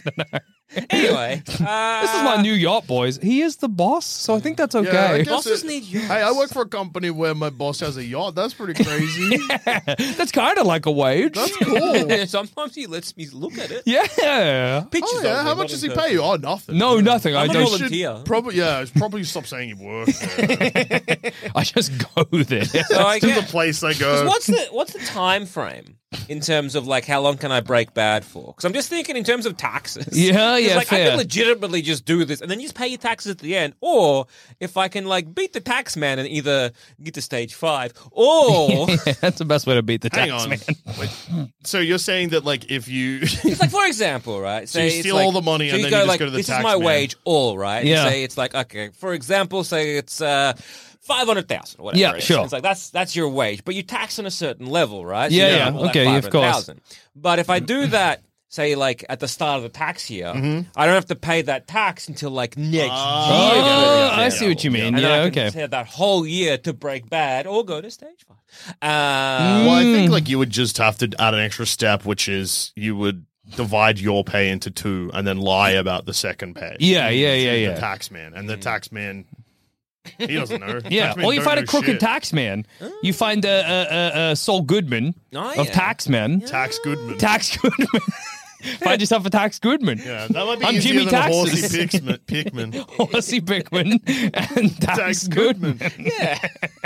Anyway, uh, This is my new yacht, boys. He is the boss, so I think that's Yeah, I okay. guess Bosses it- need yachts. Hey, I work for a company where my boss has a yacht. That's pretty crazy. That's kind of like a wage. That's cool. Sometimes he lets me look at it. Yeah. Pictures Oh, yeah. of How it, much not does in he person. pay you? Oh, nothing. No, nothing. I I'm a just, volunteer. Probably, yeah. It's probably stop saying you work there. I just go there. So I to the guess, place I 'cause go. what's the what's the time frame in terms of like how long can I break bad for? Because I'm just thinking in terms of taxes. Yeah, 'Cause, yeah, like I fair. can legitimately just do this and then you just pay your taxes at the end, or if I can like beat the tax man and either get to stage five, or That's the best way to beat the Hang tax on. man. Wait. So you're saying that like if you it's like for example, right? So you Say it's steal like- all the money so and you then go you just like, go to the this tax is my man. wage, all right? Yeah. Say it's like okay, for example, say it's uh. Five hundred thousand, whatever. Yeah, it is. sure. It's like that's that's your wage, but you tax on a certain level, right? Yeah, you yeah. get all that Okay, of course. five hundred thousand. But if I do that, say like at the start of the tax year, I don't have to pay that tax until like next Ah. year. Oh, yeah, I yeah, see what you mean. And then Yeah, I can okay. have that whole year to break bad or go to stage five. Mm. Uh, Well, I think like you would just have to add an extra step, which is you would divide your pay into two and then lie about the second pay. Yeah, yeah, yeah, to yeah. The tax man and the tax man, he doesn't know. Yeah, Tax man or you don't find a know crooked shit. tax man. You find a, a, a, a Saul Goodman Oh, of yeah. tax men. Tax Goodman. Tax Goodman. Find yourself a tax Goodman. Yeah, that might be I'm easier Jimmy than a Taxes. horsey Pickman. Pickman. Horsey Pickman and tax, Tax Goodman. Goodman. yeah.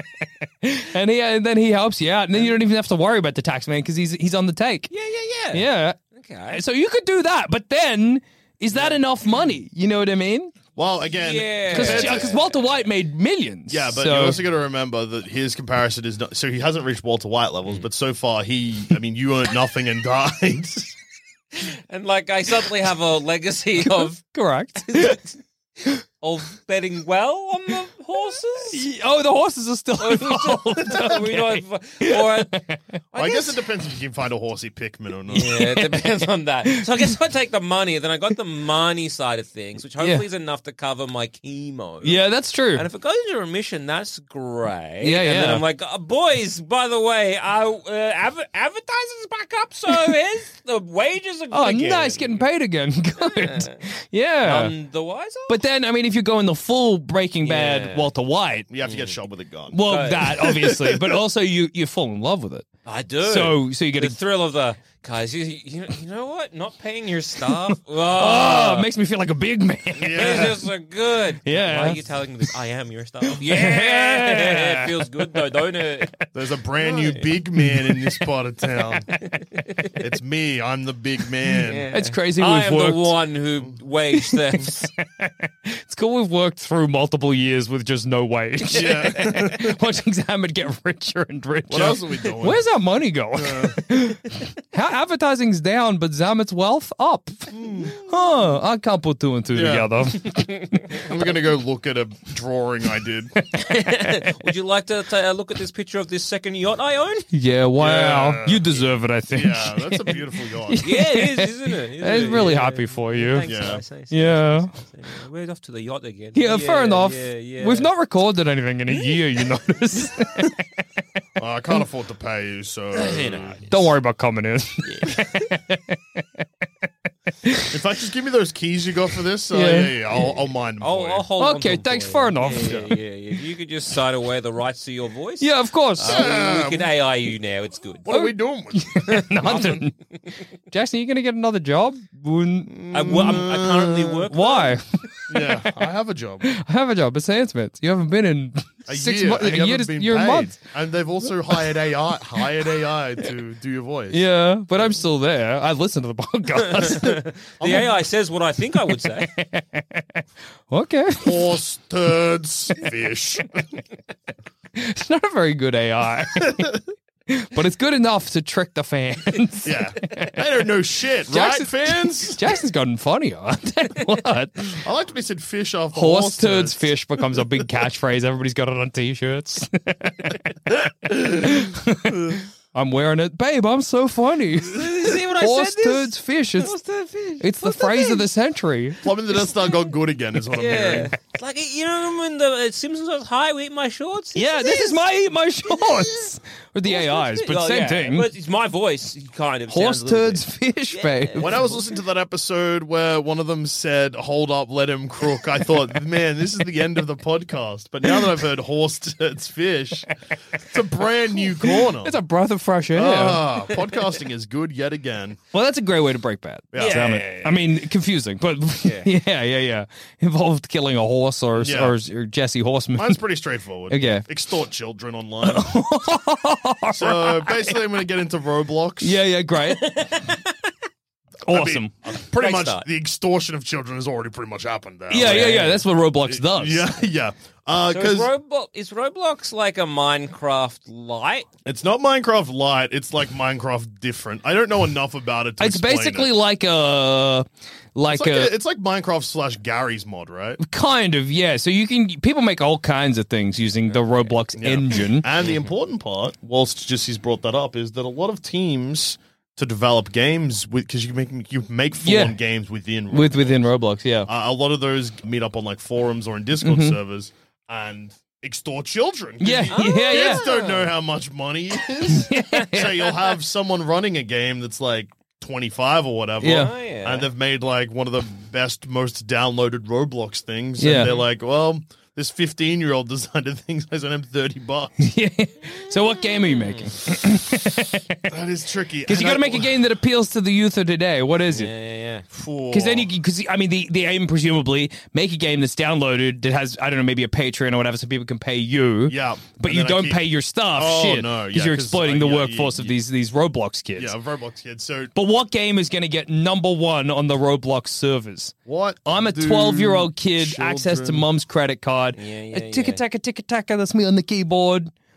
And he and then he helps you out, and then you don't even have to worry about the tax man because he's he's on the take. Yeah, yeah, yeah. Yeah. Okay. So you could do that, but then is that enough money? You know what I mean? Well, again, Yeah. compared Because to- Walter White made millions. yeah, but so, you also got to remember that his comparison is not. So he hasn't reached Walter White levels, but so far he, I mean, you earned nothing and died. And like I suddenly have a legacy of correct. of betting well on the horses? Oh, the horses are still involved. Are we not- or, I, I guess it depends if you can find a horsey Pikmin or not. Yeah, it depends on that. So I guess I take the money, then I got the money side of things, which hopefully Yeah. is enough to cover my chemo. Yeah, that's true. And if it goes into remission, that's great. Yeah, and then yeah. I'm like, oh, boys, by the way, uh, uh, adver- advertising's back up, so here's the wages are good Oh, again. nice, getting paid again. Good. Yeah. None the wiser? But then, I mean, if you're going the full Breaking Bad Yeah. Walter White, You have to get shot with a gun. well, Right. that obviously, but also you you fall in love with it. I do. So, so you get the a thrill of the guys. You, you, you know what? Not paying your staff. oh, Oh, it makes me feel like a big man. Yeah. It's just so good. Yeah. Why are you telling me this? I am your staff. Yeah. It feels good though, don't it? There's a brand new big man in this part of town. It's me. I'm the big man. It's crazy. I We've am worked. the one who wage thefts. It's cool. We've worked through multiple years with just no wage. Yeah. Watching Zamet get richer and richer. What else are we doing? Where's our money going? How advertising's down, but Zamet's wealth up. Huh? I can't put two and two Yeah. together. I'm going to go look at a drawing I did. Would you like to ta- look at this picture of this second yacht I own? Yeah. Wow. Yeah. You deserve it. I think. Yeah, that's a beautiful yacht. Yeah, it is, isn't it? Isn't I'm it? really Yeah. happy for you. Thanks, Yeah. guys. Thanks, Yeah. thanks, thanks, thanks. We're off to the yacht again. Yeah, fair enough. Yeah, yeah. We've not recorded anything in a year, you notice. Uh, I can't afford to pay you, so. You know, Don't worry about coming in. In fact, just give me those keys you got for this. Uh, Yeah. yeah, yeah, yeah. I'll, I'll mind them I'll, for you. I'll hold on to Okay, them thanks, for fair you. enough. Yeah, yeah, yeah. If you could just sign away the rights to your voice. Yeah, of course. Uh, we, we can A I you now. It's good. What are we doing with Nothing. Jackson, you going to get another job? Wouldn't- I, well, I'm, I currently work. Why? Yeah, I have a job. I have a job at Sandsmiths. You haven't been in A six year. months. and A you year, haven't to, been year and paid. months. And they've also hired A I, hired A I to do your voice. Yeah, but I'm still there. I listen to the podcast. The A I says what I think I would say. Okay. Horse, turds, fish. It's not a very good A I. But it's good enough to trick the fans. Yeah. They don't know shit, right, Jackson- fans? Jackson's gotten funnier. I tell you what. I liked when he said fish after Horse horse, turds fish becomes a big catchphrase. Everybody's got it on t-shirts. I'm wearing it. Babe, I'm so funny. See what Horse I said? turds fish. It's, it's the phrase of the century. Plumbing the Death Star got good again, is what I'm Yeah. hearing. It's like, you know when the uh, Simpsons was hi, we eat my shorts? Yeah, this is my eat my shorts. With the A Is, but Well, same yeah, thing. But it's my voice, kind of. Horse sounds a little turds fish, babe. When I was listening to that episode where one of them said, hold up, let him crook, I thought, man, this is the end of the podcast. But now that I've heard horse turds fish, it's a brand new corner. It's a breath of fresh air. Ah, podcasting is good yet again. Well, that's a great way to break bad. Yeah. Damn Yeah, it. I mean, confusing, but yeah, yeah, yeah. Involved killing a horse or, Yeah. or, or Jesse Horseman. Mine's pretty straightforward. Okay. Extort children online. So basically, I'm going to get into Roblox. Yeah, yeah, great. Awesome. I mean, pretty Great much start. the extortion of children has already pretty much happened now. yeah, yeah, yeah. That's what Roblox does. Yeah, yeah. So Because is, Roblo- is Roblox like a Minecraft light? it's not Minecraft Lite, it's like Minecraft different. I don't know enough about it to It's explain basically it. like a like, It's like, a, a, it's like Minecraft slash Gary's mod, right? kind of, yeah. So you can people make all kinds of things using the Roblox Yeah. engine. And the important part, whilst Jesse's brought that up, is that a lot of teams to develop games with because you make you make full on Yeah. games within Roblox. With within Roblox, yeah. Uh, a lot of those meet up on like forums or in Discord servers and extort children. 'Cause Mm-hmm. Yeah, you- yeah, yeah. Kids don't know how much money is. So you'll have someone running a game that's like twenty-five or whatever. Yeah. Oh, yeah. And they've made like one of the best, most downloaded Roblox things. Yeah. And they're like, well, this fifteen-year-old designed a thing, so I sent him thirty bucks. Yeah. So what game are you making? That is tricky. Because you got to make a game that appeals to the youth of today. What is Yeah, it? yeah, yeah. Because then you, because I mean, the, the aim presumably make a game that's downloaded that has I don't know maybe a Patreon or whatever, so people can pay you. Yeah. but And you then I don't keep- pay your staff. Oh, shit, no, because yeah, you're 'cause, exploiting uh, the yeah, workforce you- of these these Roblox kids. Yeah, Roblox kids. So But what game is going to get number one on the Roblox servers? what? I'm a do twelve-year-old kid, access to children- mum's credit card. Yeah, yeah, a ticka yeah. tacka ticka tacka. That's me on the keyboard.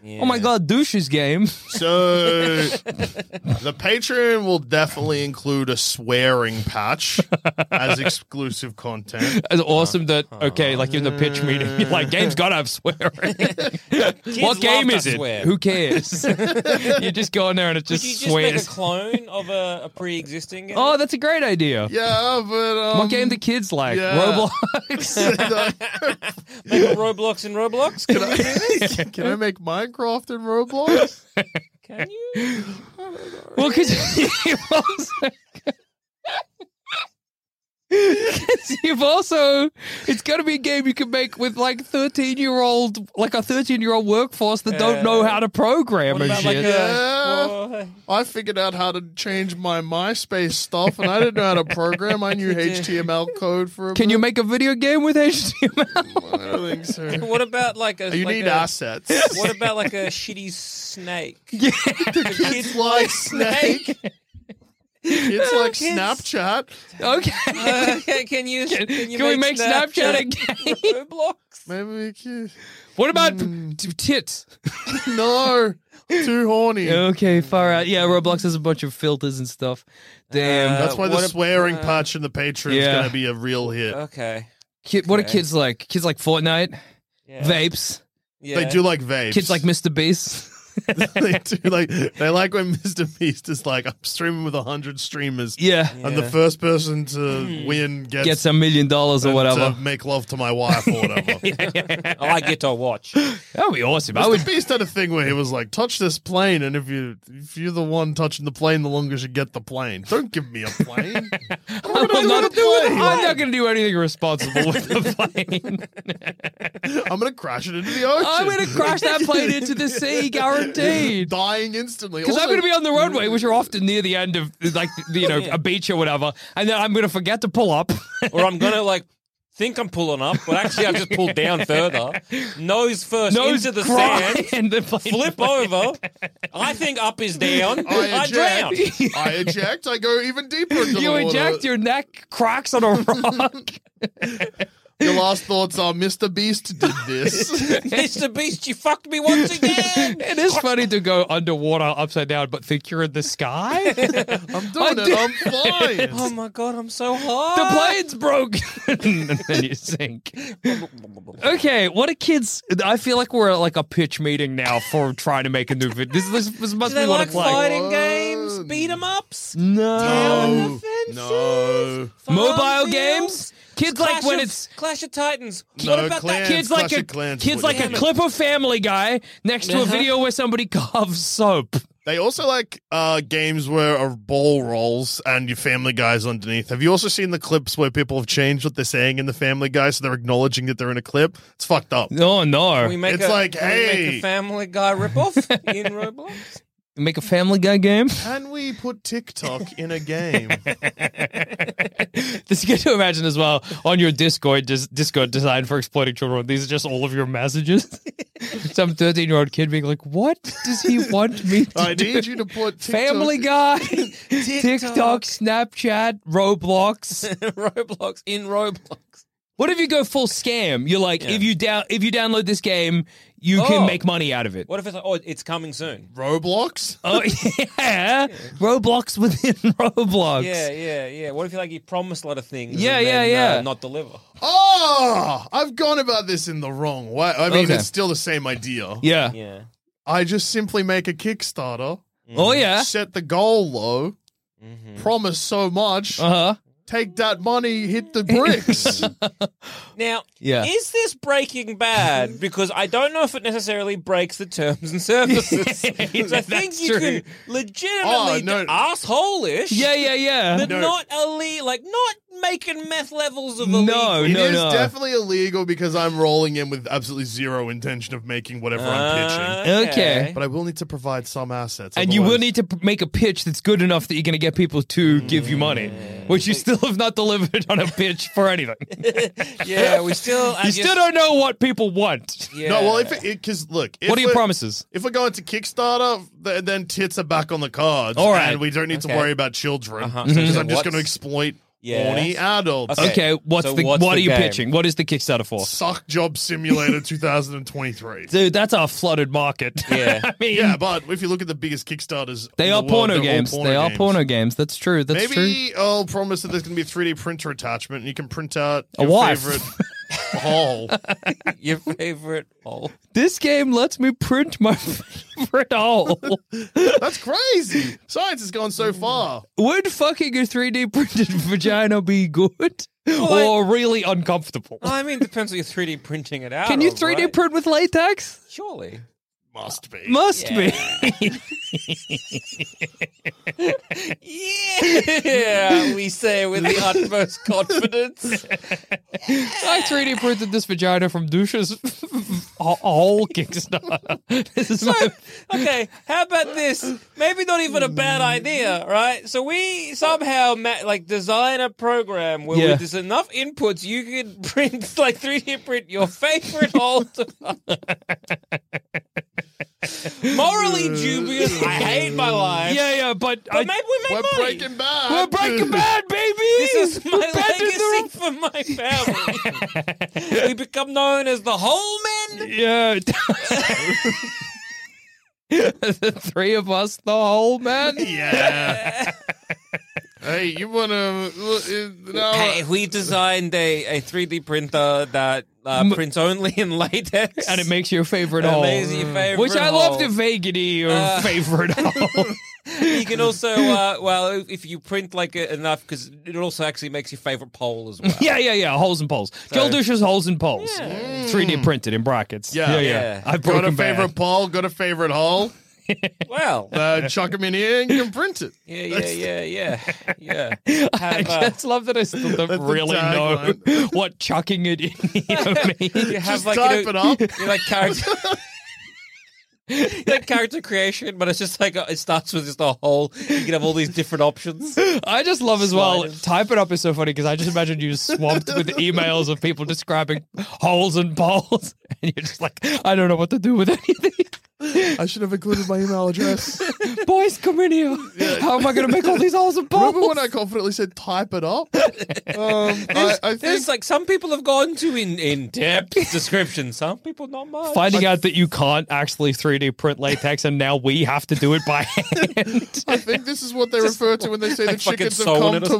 Oh my god, douches game. So the Patreon will definitely include a swearing patch as exclusive content. It's awesome that, okay, like in the pitch meeting, you're like, game's gotta have swearing. What game love is to it? swear. Who cares? You just go in there and it just Could you just swears. make a clone of a, a pre-existing game? Oh, that's a great idea. Yeah, but um, What game do kids like? yeah. Roblox? Make a Roblox in Roblox? Can, I, Can I make Minecraft in Roblox? Can you? Well, because you've also... Because you've also... It's got to be a game you can make with, like, thirteen-year-old... Like, a thirteen-year-old workforce that don't know how to program What and about shit. like a... Yeah. Oh, I figured out how to change my MySpace stuff, and I didn't know how to program. I knew H T M L code for a Can bit. you make a video game with H T M L? I don't think so. what about like a... You like need a, assets. What about like a shitty snake? Yeah. The kids like Snake. It's like Kids. Snapchat. Okay. Uh, can, can you? Can, you Can we make Snapchat a game? Roblox? Maybe we can. What about Mm. t- tits? No, too horny. Okay, far out. Yeah, Roblox has a bunch of filters and stuff. Damn. Uh, That's why the what a- swearing uh, patch in the Patreon is yeah. going to be a real hit. Okay. Kid, what are okay. kids like? Kids like Fortnite, Yeah. vapes. Yeah. They do like vapes. Kids like Mister Beast. they do like they like when Mister Beast is like, I'm streaming with a hundred streamers. Yeah. And the Yeah. first person to win gets, Gets a million dollars or and whatever. to make love to my wife or whatever. I get to watch. That would be awesome. I Mister would. Beast had a thing where he was like, touch this plane, and if you if you're the one touching the plane, the longest you get the plane. Don't give me a plane. I will not, I'm not going to do anything responsible with the plane. I'm gonna crash it into the ocean. I'm going to crash that plane into the sea, guaranteed. dying instantly. Because I'm Also- going to be on the roadway, which are often near the end of, like, you know, a beach or whatever, and then I'm going to forget to pull up. Or I'm gonna like think I'm pulling up, but actually I've just pulled down further. Nose first Nose into the cry, sand. and the plane Flip over. I think up is down. I I, drown. eject. I eject. I go even deeper into You the water. eject, your neck cracks on a rock. Your last thoughts are Mister Beast did this. Mister Beast, you fucked me once again. It is funny to go underwater upside down, but think you're in the sky. I'm doing I it. did- I'm fine. Oh my god, I'm so The high. plane's broken, and then you sink. Okay, what are kids? I feel like we're at like a pitch meeting now for trying to make a new video. This, this, this must Do they be what like it's like. fighting games, beat 'em ups, No. No. Mobile games? Kids Clash like when of- it's Clash of Titans. No, what about Clans, that? kids like Clash a of Clans is kids what like you a mean. clip of Family Guy next to a Uh-huh. video where somebody carves soap. They also like uh, games where a ball rolls and your Family Guy's underneath. Have you also seen the clips where people have changed what they're saying in the Family Guy so they're acknowledging that they're in a clip? It's fucked up. Oh no! We make It's a, like, can we make hey. a Family Guy ripoff in Roblox. Make a Family Guy game. Can we put TikTok in a game? This you get to imagine as well on your Discord, just Discord designed for exploiting children. These are just all of your messages. Some thirteen-year-old kid being like, "What does he want me to I do?" need you to put TikTok. Family Guy, TikTok, Snapchat, Roblox. Roblox in Roblox. What if you go full scam? You're like, Yeah. if you down if you download this game, you Oh. can make money out of it. What if it's like, oh, it's coming soon? Roblox? Oh yeah, Roblox within Roblox. Yeah, yeah, yeah. What if you like you promise a lot of things? Yeah, and yeah, then, yeah. Uh, not deliver. Oh, I've gone about this in the wrong way. I mean, Okay. it's still the same idea. Yeah. Yeah. I just simply make a Kickstarter, Oh yeah. set the goal low, promise so much, Uh huh. take that money, hit the bricks. Now, Yeah. is this Breaking Bad? Because I don't know if it necessarily breaks the terms and services. Because I think That's you true. can legitimately Oh, no. asshole-ish, Yeah, yeah, yeah. but No. not ille- like not making meth levels of No, illegal. It no, is no. definitely illegal because I'm rolling in with absolutely zero intention of making whatever I'm pitching. Uh, Okay. But I will need to provide some assets. And you will otherwise- need to p- make a pitch that's good enough that you're going to get people to give you money, which you still have not delivered on a pitch for anything. Yeah, we still. I You just- still don't know what people want. Yeah. No, well, if it, because look, if What are your we're- promises? If we're going to Kickstarter, th- then tits are back on the cards. All right. And we don't need to Okay. worry about children. Uh-huh. Because So I'm just what's- going to exploit Yeah. horny adults. Okay. Okay, what's so the what's what the are you game? pitching? What is the Kickstarter for? Suck Job Simulator twenty twenty-three. Dude, that's a flooded market. Yeah. I mean, Yeah, but if you look at the biggest Kickstarters, they in are the world, porno they're all games. porno They are games. porno games. That's true. That's true. Maybe I'll promise that there's going to be a three D printer attachment, and you can print out A your wife. favorite hole. Your favorite hole. This game lets me print my favorite hole. That's crazy. Science has gone so far. Would fucking a three D printed vagina be good or really uncomfortable? Well, I mean, depends what you're three D printing it out Can you of, three D right? print with latex? Surely. Must be. Must Yeah. be. Yeah, we say with the utmost confidence. I three D printed this vagina from Douche's whole Kickstarter. This is my. Okay, how about this? Maybe not even a bad idea, right? So we somehow ma- like design a program where Yeah. with there's enough inputs you can print like three D print your favorite hole. To- Morally dubious. I hate my life. Yeah, yeah, but, But I, maybe we make We're money. Breaking Bad. we're Breaking Bad, baby. This is my We're bending the legacy for my family. We become known as the Hole Men. Yeah. The three of us, the whole man. Yeah. Hey, you want to... No. Hey, we designed a, a three D printer that uh, M- prints only in latex. And it makes your favorite And it hole. makes your favorite Which I love hole. the vagity of Uh, favorite hole. You can also, uh, well, if you print like a, enough, because it also actually makes your favorite pole as well. Yeah, yeah, yeah. Holes and poles. Gildish's holes and poles. Yeah. three D printed in brackets. Yeah. yeah. Yeah. I've Got a broken favorite bad. pole, got a favorite hole. Well, Uh, chuck them in here and you can print it. yeah, yeah, yeah, yeah, yeah. I Have, uh, just love that I still don't That's the really know tagline. what chucking it in here means. you have Just like type you it know, up. You're like character. Like character creation, but it's just like a, it starts with just a hole. You can have all these different options. I just love as well. Sliders. Type it up is so funny because I just imagine you swamped with emails of people describing holes and poles, and you're just like, I don't know what to do with anything. I should have included my email address. Boys, come in here. How am I going to make all these holes and poles? Remember when I confidently said type it up? Um, I, I think There's like some people have gone to in in depth description. Some people not much. Finding out that you can't actually three D print latex, and now we have to do it by hand. I think this is what they refer to when they say like the fucking chickens have sewing come it to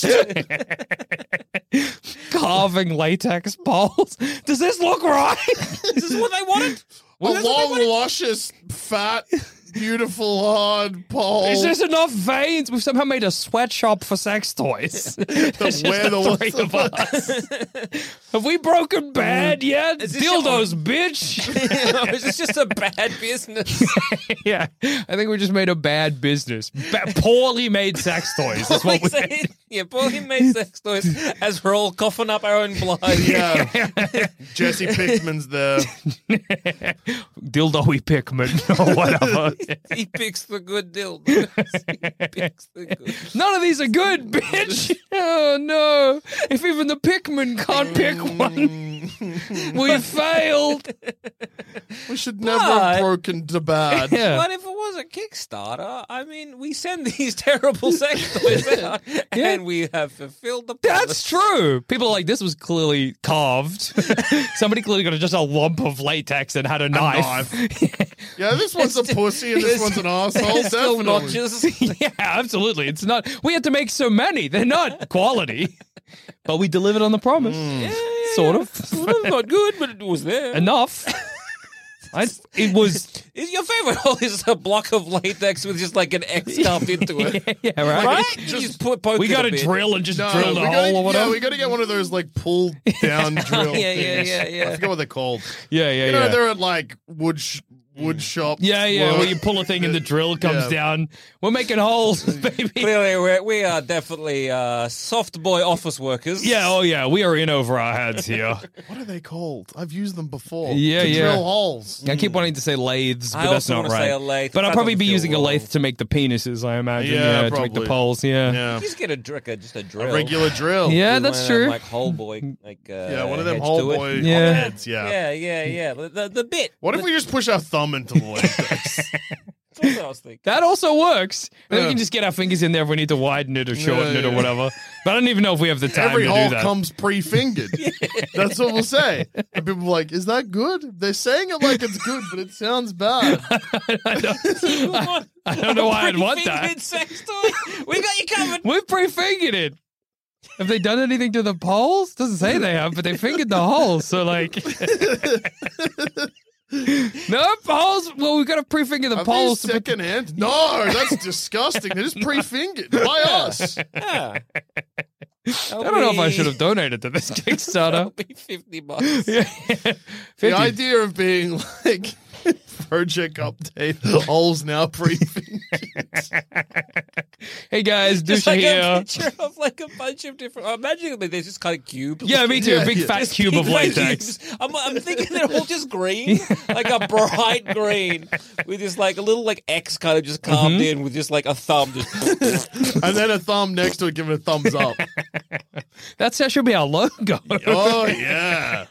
or- roost. Carving latex poles. Does this look right? This is what they wanted. A long, luscious, fat, beautiful, hard pole. Is this enough veins? We've somehow made a sweatshop for sex toys. There's just wear the the three ones- of us. Have we broken bad yet? Is this your- Dildos, bitch. Is this just a bad business? Yeah, I think we just made a bad business. Ba- poorly made sex toys. That's what we Say- yeah, poorly made sex toys as we're all coughing up our own blood. Yeah. Jesse Pickman's there. Dildo-y Pikmin or whatever. He picks the good dildos. He picks the good. None of these are good, bitch. Oh no! If even the Pikmin can't pick one, we failed. We should never have But- broken to bad. Yeah. But if it was a Kickstarter, I mean, we send these terrible sex toys out, and we have fulfilled the promise. That's true. People are like, this was clearly carved. Somebody clearly got just a lump of latex and had a knife. Yeah, this one's a pussy and this one's an asshole. There's still Definitely. notches. Yeah, absolutely. It's not. We had to make so many. They're not quality, but we delivered on the promise. Sort of. Sort of not good, but it was there. Enough. I, it was. Is your favorite hole is a block of latex with just like an X carved into it? Yeah, right. Right? You just put, poke We it got a to bit. drill and just No, drill we the gotta, hole or whatever. yeah, we got to get one of those like pull down drill Yeah, yeah, things. yeah, yeah. I forget what they're called. yeah, yeah, You know, yeah. they're at like wood sh- wood shop. Yeah, yeah, work. where you pull a thing and the drill comes Yeah. down. We're making holes, baby. Clearly, we're, we are definitely uh, soft boy office workers. Yeah, oh yeah, we are in over our heads here. What are they called? I've used them before. Yeah, to yeah. drill holes. I keep wanting to say lathes, but I that's also not wanna right. say a lathe. But I'll That probably doesn't be feel using a wrong. lathe to make the penises, I imagine. Yeah, to make the probably. poles, yeah. Yeah, You just get a, dr- a just a drill. a regular drill. Yeah, With that's one of them, true. Like hole boy, like uh, Yeah, one of them edge hole to it. boy Yeah. heads. Yeah. Yeah, yeah, yeah. The, the, the bit. What if we just push our thumb into the latex? It's what I was thinking. That also works. And then Yeah. we can just get our fingers in there if we need to widen it or shorten Yeah, it or yeah. whatever. But I don't even know if we have the time Every to hole do that. comes pre-fingered. That's what we'll say. And people are like, is that good? They're saying it like it's good, but it sounds bad. I don't, I don't know why I'd want that. Pre-fingered sex toy. We got you covered. We've pre-fingered it. Have they done anything to the poles? Doesn't say they have, but they fingered the holes. So like, no poles. Well, we've got to pre-finger the Are poles. these to put- secondhand? No, that's disgusting. They're just pre-fingered by us. Yeah. I don't know if I should have donated to this That'll Kickstarter. be fifty bucks. Yeah. The fifty. idea of being like Project Update, holes now pre-fingered. Hey guys, Just Dusha like a here. picture of like a bunch of different. I'm imagining like there's this kind of cube. Yeah, me too. Yeah, a big yeah. fat Just cube of big latex. cubes. I'm, I'm thinking they're all just green, like a bright green, with this like a little like X kind of just carved Mm-hmm. in with just like a thumb. Just And then a thumb next to it, giving a thumbs up. That's that should be our logo. Oh, yeah.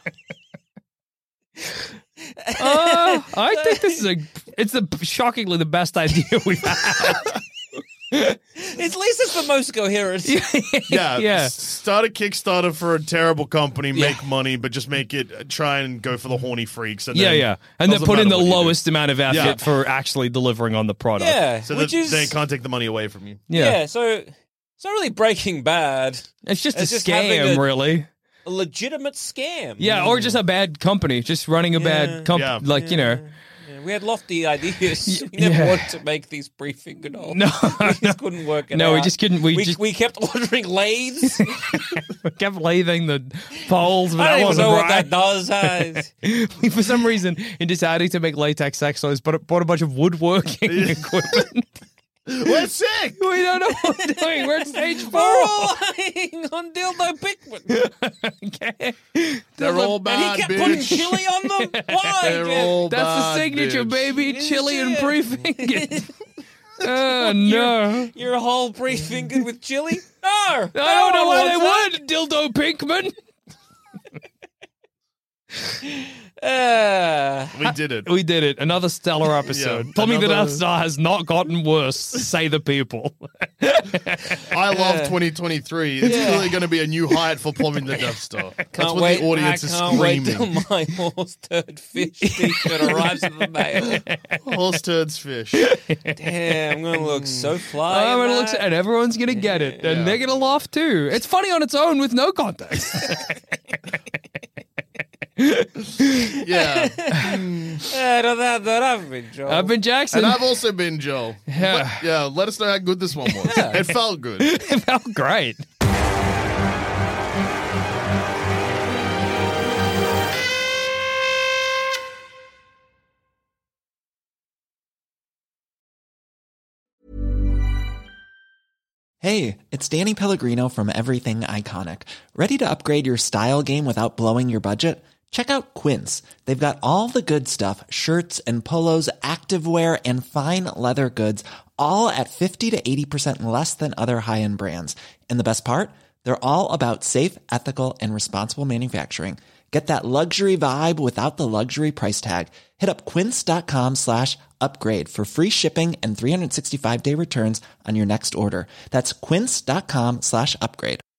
Uh, I think this is a. It's the shockingly the best idea we've had. at least it's the most coherent. Yeah, Yeah. start a Kickstarter for a terrible company, Yeah. make money, but just make it, try and go for the horny freaks. And Yeah, then yeah, and then doesn't put in matter the what you do. lowest amount of effort Yeah. for actually delivering on the product. Yeah, So that which is they can't take the money away from you. yeah. yeah. So it's not really Breaking Bad. It's just It's a just having scam, a- really. A legitimate scam. Yeah, or just a bad company, just running a Yeah. bad company, Yeah. like you know. Yeah, we had lofty ideas. Y- We never yeah. wanted to make these pre-fingered holes. No, we just no. couldn't work it out. No, we just couldn't. We, We, just we kept ordering lathes. we kept lathing the poles, but I that don't even wasn't know right. what that does. Huh? We, for some reason, in deciding to make latex sex toys, bought, bought a bunch of woodworking equipment. We're sick! We don't know what we're doing. We're at stage We're four. all lying on Dildo Pickman. Okay. They're all And bad, he kept bitch. putting chili on them. Why? They're Jeff? all That's the bad, signature, bitch. baby. It is Chili and it. pre-fingered. Oh, no. Your whole pre-fingered with chili? No. I don't know why they want would, Dildo Pinkman. Uh, We did it. We did it. Another stellar episode. Yeah, Plumbing the another- Death Star has not gotten worse, say the people. I love twenty twenty-three. It's Yeah. really going to be a new height for Plumbing the Death Star. That's can't what wait. the audience I is can't wait screaming. till my horse turd fish t-shirt arrives in the mail. Horse turds fish. Damn, I'm gonna look so fly. Oh, in and, it looks, that. and everyone's going to get it. And they're going to laugh too. It's funny on its own with no context. Yeah. Uh, that, that I've been Joel. I've been Jackson. And I've also been Joe. Yeah. Let, yeah, let us know how good this one was. It felt good. It felt great. Hey, it's Danny Pellegrino from Everything Iconic. Ready to upgrade your style game without blowing your budget? Check out Quince. They've got all the good stuff, shirts and polos, activewear, and fine leather goods, all at fifty to eighty percent less than other high-end brands. And the best part? They're all about safe, ethical, and responsible manufacturing. Get that luxury vibe without the luxury price tag. Hit up quince.com slash upgrade for free shipping and three sixty-five day returns on your next order. That's quince.com slash upgrade.